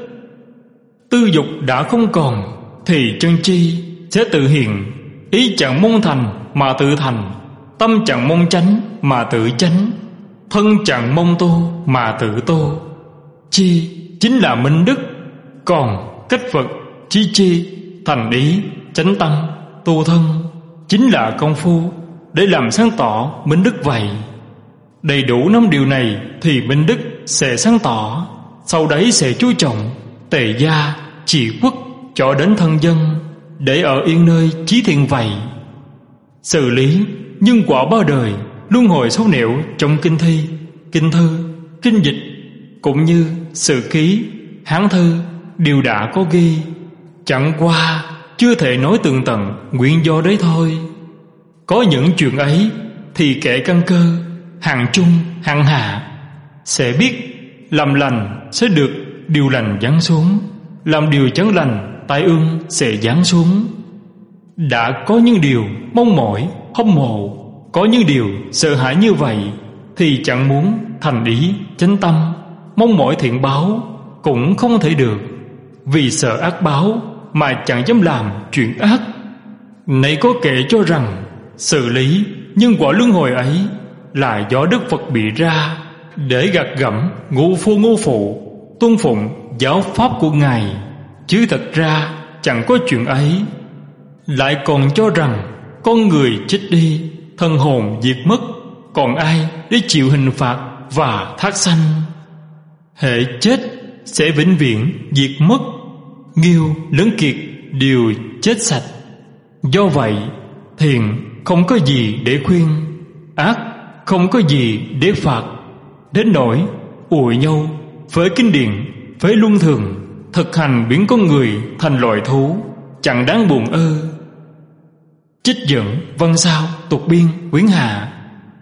Tư dục đã không còn, thì chân tri sẽ tự hiện. Ý chẳng mong thành mà tự thành, tâm chẳng mong chánh mà tự chánh, thân chẳng mong tu mà tự tu. Chi chính là minh đức, còn cách vật chí chi thành ý chánh tâm tu thân chính là công phu để làm sáng tỏ minh đức vậy. Đầy đủ năm điều này thì minh đức sẽ sáng tỏ, sau đấy sẽ chú trọng tề gia, trị quốc cho đến thân dân, để ở yên nơi chí thiện vậy. Xử lý nhân quả ba đời, luân hồi số nẻo trong kinh thi, kinh thư, kinh dịch cũng như sử ký, hán thư đều đã có ghi. Chẳng qua chưa thể nói tường tận nguyên do đấy thôi. Có những chuyện ấy thì kẻ căn cơ, hàng trung, hàng hạ sẽ biết làm lành sẽ được điều lành giáng xuống, làm điều chẳng lành tai ương sẽ giáng xuống. Đã có những điều mong mỏi, hâm mộ, có những điều sợ hãi như vậy thì chẳng muốn thành ý, chánh tâm, mong mỏi thiện báo cũng không thể được, vì sợ ác báo mà chẳng dám làm chuyện ác. Này có kẻ cho rằng xử lý nhân quả luân hồi ấy là do Đức Phật bị ra để gạt gẫm ngũ phu ngũ phụ, tuân phụng giáo pháp của Ngài, chứ thật ra chẳng có chuyện ấy. Lại còn cho rằng con người chết đi, thân hồn diệt mất, còn ai để chịu hình phạt và thác sanh? Hễ chết sẽ vĩnh viễn diệt mất, nghiêu lẫn kiệt đều chết sạch. Do vậy thiện không có gì để khuyên, ác không có gì để phạt. Đến nỗi ùi nhau phế kinh điển, phế luân thường, thực hành biến con người thành loài thú, chẳng đáng buồn ơ. Trích dẫn văn sao tục biên quyển hạ.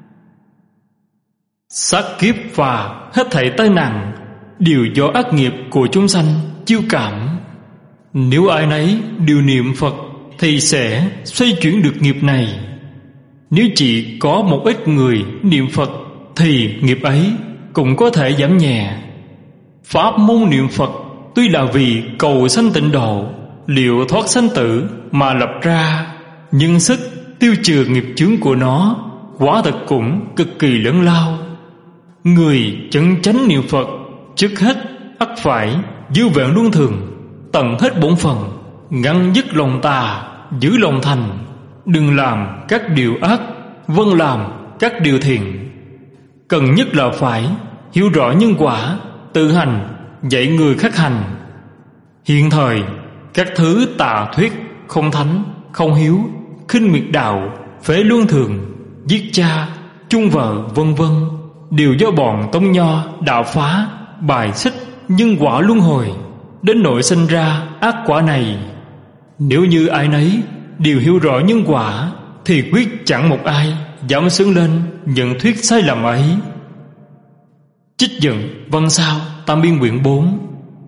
Sát kiếp và hết thảy tai nạn đều do ác nghiệp của chúng sanh chiêu cảm. Nếu ai nấy đều niệm Phật thì sẽ xoay chuyển được nghiệp này. Nếu chỉ có một ít người niệm Phật thì nghiệp ấy cũng có thể giảm nhẹ. Pháp môn niệm Phật tuy là vì cầu sanh tịnh độ, liệu thoát sanh tử mà lập ra, nhưng sức tiêu trừ nghiệp chướng của nó quả thật cũng cực kỳ lớn lao. Người chân chánh niệm Phật trước hết ắt phải giữ vẹn luân thường, tận hết bổn phận, ngăn dứt lòng tà, giữ lòng thành, đừng làm các điều ác, vâng làm các điều thiện. Cần nhất là phải hiểu rõ nhân quả, tự hành dạy người khác hành. Hiện thời các thứ tà thuyết không thánh, không hiếu, khinh miệt đạo, phế luân thường, giết cha, chung vợ vân vân đều do bọn Tống Nho đạo phá, bài xích nhân quả luân hồi, đến nỗi sinh ra ác quả này. Nếu như ai nấy đều hiểu rõ nhân quả thì quyết chẳng một ai dám xứng lên nhận thuyết sai lầm ấy. Trích dẫn văn sao tam biên quyển bốn.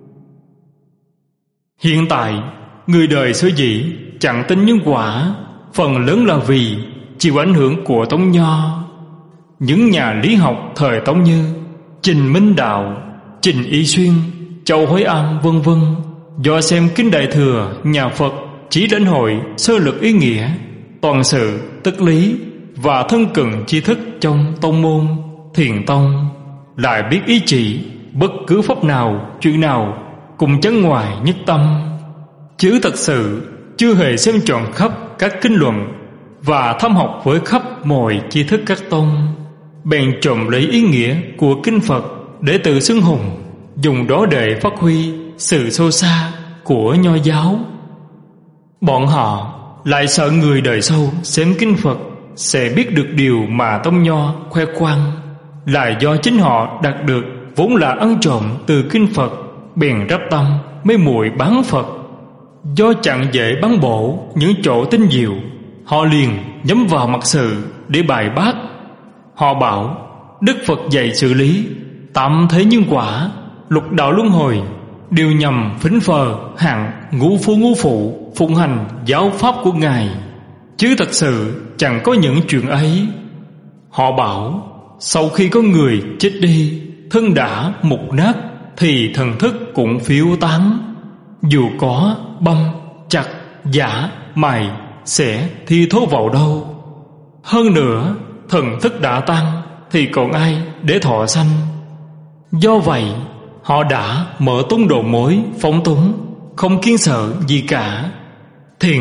Hiện tại người đời sở dĩ chẳng tin nhân quả, phần lớn là vì chịu ảnh hưởng của Tống Nho. Những nhà lý học thời Tống như Trình Minh Đạo, Trình Y Xuyên, Châu Hối Am vân vân, do xem kinh Đại Thừa nhà Phật chỉ lãnh hội sơ lược ý nghĩa, toàn sự tức lý và thân cận tri thức trong tông môn Thiền Tông, lại biết ý chỉ bất cứ pháp nào, chuyện nào cùng chấn ngoài nhất tâm, chứ thật sự chưa hề xem trọn khắp các kinh luận và thâm học với khắp mọi tri thức các tông, bèn trộm lấy ý nghĩa của kinh Phật để tự xưng hùng, dùng đó để phát huy sự sâu xa của Nho giáo. Bọn họ lại sợ người đời sau xem kinh Phật sẽ biết được điều mà Tông Nho khoe khoang, là do chính họ đạt được vốn là ăn trộm từ kinh Phật, bèn rắp tâm mê muội bán Phật. Do chẳng dễ bán bổ những chỗ tinh diệu, họ liền nhắm vào mặt sự để bài bác. Họ bảo Đức Phật dạy xử lý tạm thế nhân quả, lục đạo luân hồi đều nhằm phỉnh phờ hạng ngũ phu ngũ phụ, phụng hành giáo pháp của Ngài, chứ thật sự chẳng có những chuyện ấy. Họ bảo sau khi có người chết đi, thân đã mục nát thì thần thức cũng phiêu tán, dù có băm, chặt, giả, mài, sẽ thi thố vào đâu. Hơn nữa thần thức đã tan thì còn ai để thọ sanh. Do vậy họ đã mở tung đầu mối phóng túng, không kiên sợ gì cả. Thiện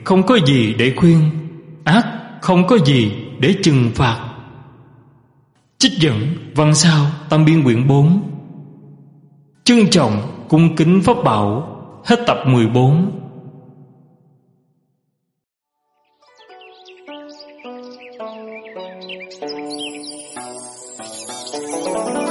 không có gì để khuyên, ác không có gì để trừng phạt. Trích dẫn văn sao Tam Biên quyển bốn. Trân trọng cung kính pháp bảo. Hết tập mười bốn.